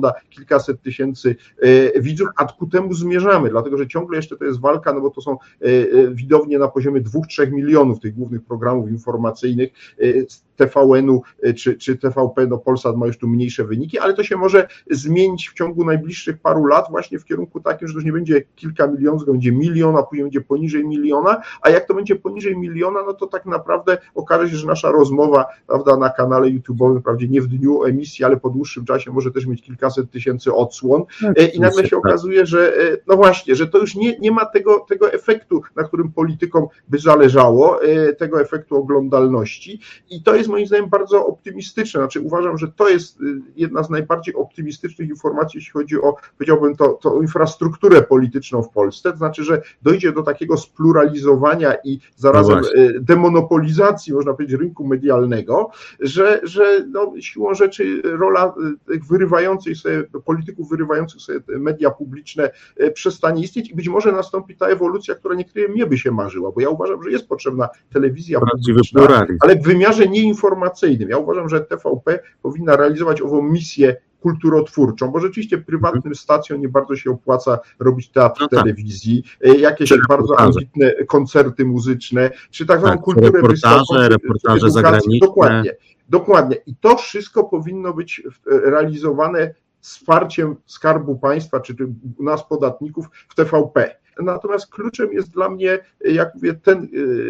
kilkaset tysięcy widzów, a ku temu zmierzamy, dlatego że ciągle jeszcze to jest walka, no bo to są widownie na poziomie 2-3 milionów tych głównych programów informacyjnych, TVN-u czy TVP, no Polsat ma już tu mniejsze wyniki, ale to się może zmienić w ciągu najbliższych paru lat właśnie w kierunku takim, że to już nie będzie kilka milionów, tylko będzie milion, a później będzie poniżej miliona, a jak to będzie poniżej miliona, no to tak naprawdę okaże się, że nasza rozmowa, prawda, na kanale YouTube'owym, wprawdzie nie w dniu emisji, ale po dłuższym czasie może też mieć kilkaset tysięcy odsłon i nagle się okazuje, że no właśnie, że to już nie ma tego efektu, na którym politykom by zależało, tego efektu oglądalności i to jest moim zdaniem bardzo optymistyczne, znaczy uważam, że to jest jedna z najbardziej optymistycznych informacji, jeśli chodzi o, powiedziałbym to infrastrukturę polityczną w Polsce, to znaczy, że dojdzie do takiego spluralizowania i zarazem demonopolizacji, można powiedzieć, rynku medialnego, że no, siłą rzeczy rola tych wyrywających sobie, polityków wyrywających sobie media publiczne przestanie istnieć i być może nastąpi ta ewolucja, która niektórym mnie by się marzyła, bo ja uważam, że jest potrzebna telewizja publiczna, ale w wymiarze nieinformacyjnym. Ja uważam, że TVP powinna realizować ową misję kulturotwórczą, bo rzeczywiście prywatnym stacjom nie bardzo się opłaca robić teatr w telewizji, jakieś bardzo ambitne koncerty muzyczne, czy tak zwaną kulturę wysoką, reportaże zagraniczne. Dokładnie. I to wszystko powinno być realizowane wsparciem Skarbu Państwa, czy nas podatników w TVP. Natomiast kluczem jest dla mnie, jak mówię, ten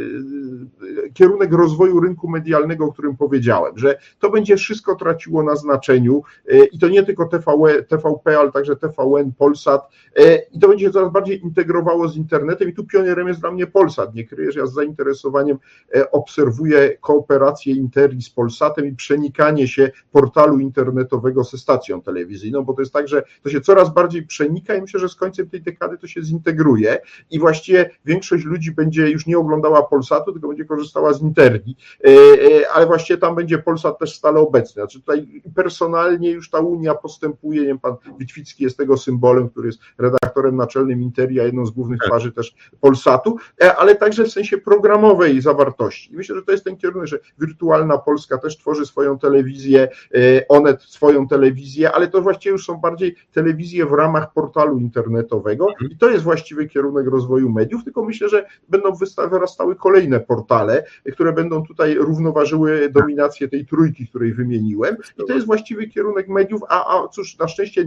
kierunek rozwoju rynku medialnego, o którym powiedziałem, że to będzie wszystko traciło na znaczeniu i to nie tylko TVP, ale także TVN, Polsat i to będzie się coraz bardziej integrowało z internetem i tu pionierem jest dla mnie Polsat. Nie kryję, że ja z zainteresowaniem obserwuję kooperację Interii z Polsatem i przenikanie się portalu internetowego ze stacją telewizyjną, bo to jest tak, że to się coraz bardziej przenika i myślę, że z końcem tej dekady to się zintegruje i właściwie większość ludzi będzie już nie oglądała Polsatu, tylko będzie korzystała z Interii, ale właściwie tam będzie Polsat też stale obecny. Znaczy tutaj personalnie już ta Unia postępuje, nie wiem, pan Witwicki jest tego symbolem, który jest redaktorem naczelnym Interii, a jedną z głównych twarzy też Polsatu, ale także w sensie programowej zawartości. I myślę, że to jest ten kierunek, że Wirtualna Polska też tworzy swoją telewizję, Onet swoją telewizję, ale to właściwie już są bardziej telewizje w ramach portalu internetowego i to jest właściwy kierunek rozwoju mediów, tylko myślę, że będą wyrastały kolejne portale, które będą tutaj równoważyły dominację tej trójki, której wymieniłem i to jest właściwy kierunek mediów, a cóż, na szczęście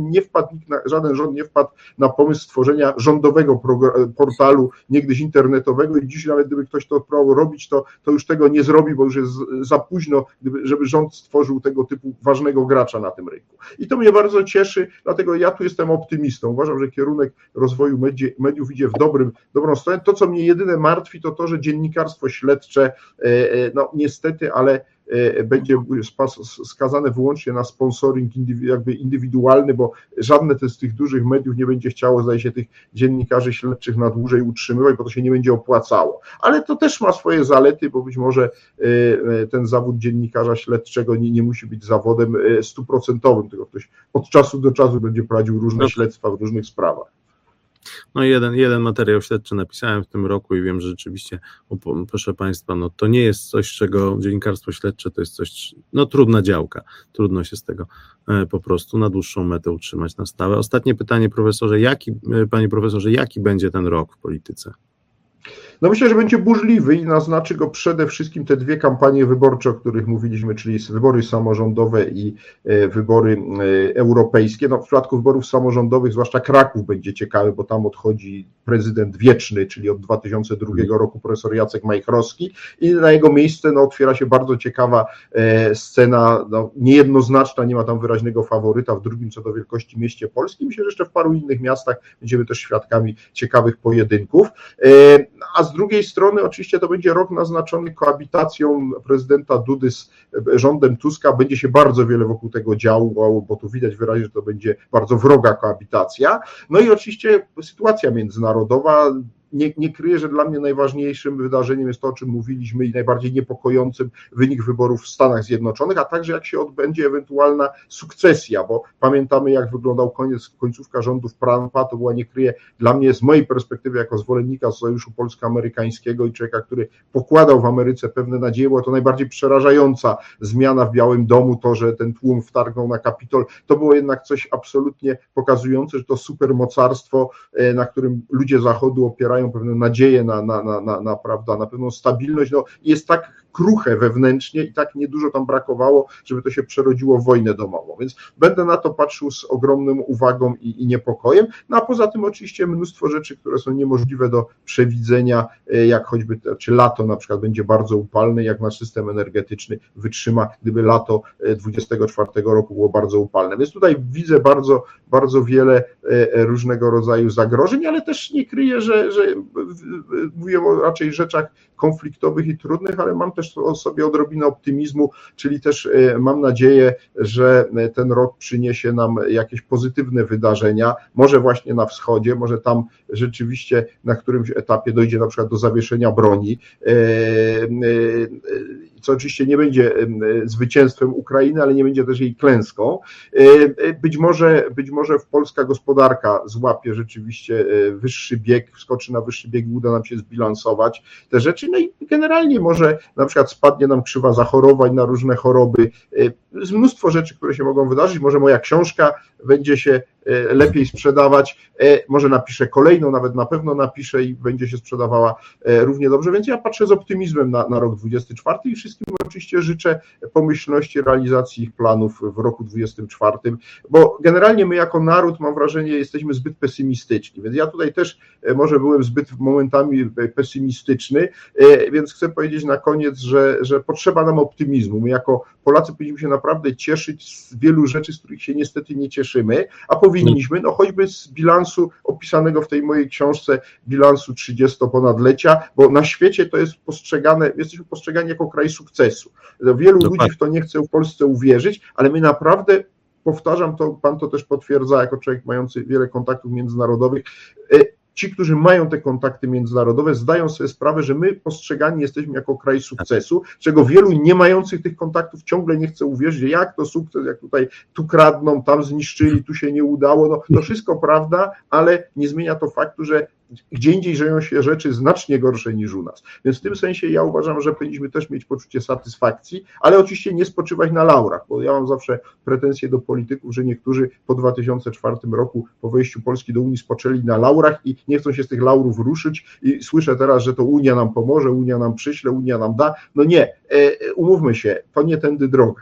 żaden rząd nie wpadł na pomysł stworzenia rządowego portalu, niegdyś internetowego i dziś nawet gdyby ktoś to próbował robić, to już tego nie zrobi, bo już jest za późno, żeby rząd stworzył tego typu ważnego gracza na tym rynku. I to mnie bardzo cieszy, dlatego ja tu jestem optymistą. Uważam, że kierunek rozwoju mediów idzie w dobrą stronę. To, co mnie jedyne martwi, to, że dziennikarstwo śledcze, no niestety, ale będzie skazane wyłącznie na sponsoring jakby indywidualny, bo żadne z tych dużych mediów nie będzie chciało, zdaje się, tych dziennikarzy śledczych na dłużej utrzymywać, bo to się nie będzie opłacało. Ale to też ma swoje zalety, bo być może ten zawód dziennikarza śledczego nie musi być zawodem 100%, tylko ktoś od czasu do czasu będzie prowadził różne śledztwa w różnych sprawach. No jeden materiał śledczy napisałem w tym roku i wiem, że rzeczywiście, proszę Państwa, no to nie jest coś, czego dziennikarstwo śledcze to jest coś, no trudna działka, trudno się z tego po prostu na dłuższą metę utrzymać na stałe. Ostatnie pytanie, panie profesorze, jaki będzie ten rok w polityce? No myślę, że będzie burzliwy i naznaczy go przede wszystkim te dwie kampanie wyborcze, o których mówiliśmy, czyli wybory samorządowe i wybory europejskie. No w przypadku wyborów samorządowych, zwłaszcza Kraków będzie ciekawy, bo tam odchodzi prezydent wieczny, czyli od 2002 roku profesor Jacek Majchrowski i na jego miejsce otwiera się bardzo ciekawa scena, niejednoznaczna, nie ma tam wyraźnego faworyta w drugim co do wielkości mieście polskim. Myślę, że jeszcze w paru innych miastach będziemy też świadkami ciekawych pojedynków. A z drugiej strony oczywiście to będzie rok naznaczony koabitacją prezydenta Dudy z rządem Tuska. Będzie się bardzo wiele wokół tego działo, bo tu widać wyraźnie, że to będzie bardzo wroga koabitacja. No i oczywiście sytuacja międzynarodowa. nie kryję, że dla mnie najważniejszym wydarzeniem jest to, o czym mówiliśmy, i najbardziej niepokojącym wynik wyborów w Stanach Zjednoczonych, a także jak się odbędzie ewentualna sukcesja, bo pamiętamy, jak wyglądał końcówka rządów Trumpa, to była, nie kryję, dla mnie z mojej perspektywy jako zwolennika Sojuszu Polsko-Amerykańskiego i człowieka, który pokładał w Ameryce pewne nadzieje, była to najbardziej przerażająca zmiana w Białym Domu, to, że ten tłum wtargnął na Kapitol, to było jednak coś absolutnie pokazujące, że to supermocarstwo, na którym ludzie Zachodu opierają pewne nadzieje na pewną stabilność, no, jest tak kruche wewnętrznie i tak niedużo tam brakowało, żeby to się przerodziło w wojnę domową, więc będę na to patrzył z ogromną uwagą i niepokojem, no a poza tym oczywiście mnóstwo rzeczy, które są niemożliwe do przewidzenia, jak choćby, czy lato na przykład będzie bardzo upalne, jak nasz system energetyczny wytrzyma, gdyby lato 24 roku było bardzo upalne, więc tutaj widzę bardzo, bardzo wiele różnego rodzaju zagrożeń, ale też nie kryję, że mówię o raczej rzeczach konfliktowych i trudnych, ale mam też o sobie odrobinę optymizmu, czyli też mam nadzieję, że ten rok przyniesie nam jakieś pozytywne wydarzenia, może właśnie na wschodzie, może tam rzeczywiście na którymś etapie dojdzie na przykład do zawieszenia broni, co oczywiście nie będzie zwycięstwem Ukrainy, ale nie będzie też jej klęską. Być może polska gospodarka złapie rzeczywiście wyższy bieg, wskoczy na wyższy bieg i uda nam się zbilansować te rzeczy, no i generalnie może na przykład spadnie nam krzywa zachorowań na różne choroby, jest mnóstwo rzeczy, które się mogą wydarzyć, może moja książka będzie się lepiej sprzedawać, może napiszę kolejną, nawet na pewno napiszę i będzie się sprzedawała równie dobrze, więc ja patrzę z optymizmem na rok 24 i wszystkim oczywiście życzę pomyślności realizacji ich planów w roku 24, bo generalnie my jako naród, mam wrażenie, jesteśmy zbyt pesymistyczni, więc ja tutaj też może byłem zbyt momentami pesymistyczny, więc chcę powiedzieć na koniec, że potrzeba nam optymizmu. My jako Polacy powinniśmy się naprawdę cieszyć z wielu rzeczy, z których się niestety nie cieszymy, a powinniśmy, no choćby z bilansu opisanego w tej mojej książce, bilansu 30-ponadlecia, bo na świecie to jest postrzegane, jesteśmy postrzegani jako kraj sukcesu. Wielu ludzi w to nie chce w Polsce uwierzyć, ale my naprawdę, powtarzam to, pan to też potwierdza jako człowiek mający wiele kontaktów międzynarodowych, ci, którzy mają te kontakty międzynarodowe, zdają sobie sprawę, że my postrzegani jesteśmy jako kraj sukcesu, czego wielu nie mających tych kontaktów ciągle nie chce uwierzyć, że jak to sukces, jak tutaj tu kradną, tam zniszczyli, tu się nie udało, no to wszystko prawda, ale nie zmienia to faktu, że gdzie indziej dzieją się rzeczy znacznie gorsze niż u nas. Więc w tym sensie ja uważam, że powinniśmy też mieć poczucie satysfakcji, ale oczywiście nie spoczywać na laurach, bo ja mam zawsze pretensje do polityków, że niektórzy po 2004 roku, po wejściu Polski do Unii spoczęli na laurach i nie chcą się z tych laurów ruszyć i słyszę teraz, że to Unia nam pomoże, Unia nam przyśle, Unia nam da. No nie, umówmy się, to nie tędy droga.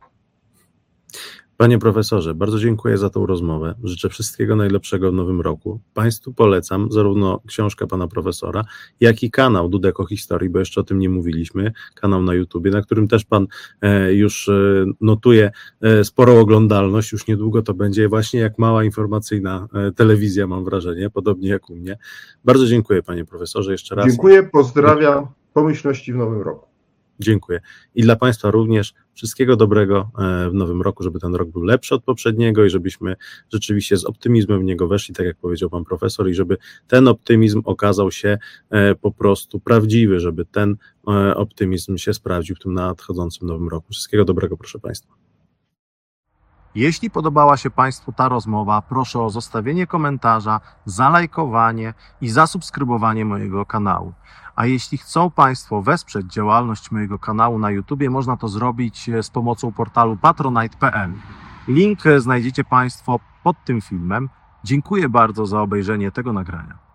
Panie profesorze, bardzo dziękuję za tą rozmowę. Życzę wszystkiego najlepszego w nowym roku. Państwu polecam zarówno książkę pana profesora, jak i kanał Dudek o historii, bo jeszcze o tym nie mówiliśmy, kanał na YouTubie, na którym też pan już notuje sporą oglądalność. Już niedługo to będzie właśnie jak mała informacyjna telewizja, mam wrażenie, podobnie jak u mnie. Bardzo dziękuję, panie profesorze, jeszcze raz. Dziękuję, pozdrawiam, pomyślności w nowym roku. Dziękuję. I dla Państwa również wszystkiego dobrego w nowym roku, żeby ten rok był lepszy od poprzedniego i żebyśmy rzeczywiście z optymizmem w niego weszli, tak jak powiedział pan profesor, i żeby ten optymizm okazał się po prostu prawdziwy, żeby ten optymizm się sprawdził w tym nadchodzącym nowym roku. Wszystkiego dobrego, proszę Państwa. Jeśli podobała się Państwu ta rozmowa, proszę o zostawienie komentarza, zalajkowanie i zasubskrybowanie mojego kanału. A jeśli chcą Państwo wesprzeć działalność mojego kanału na YouTubie, można to zrobić z pomocą portalu patronite.pl. Link znajdziecie Państwo pod tym filmem. Dziękuję bardzo za obejrzenie tego nagrania.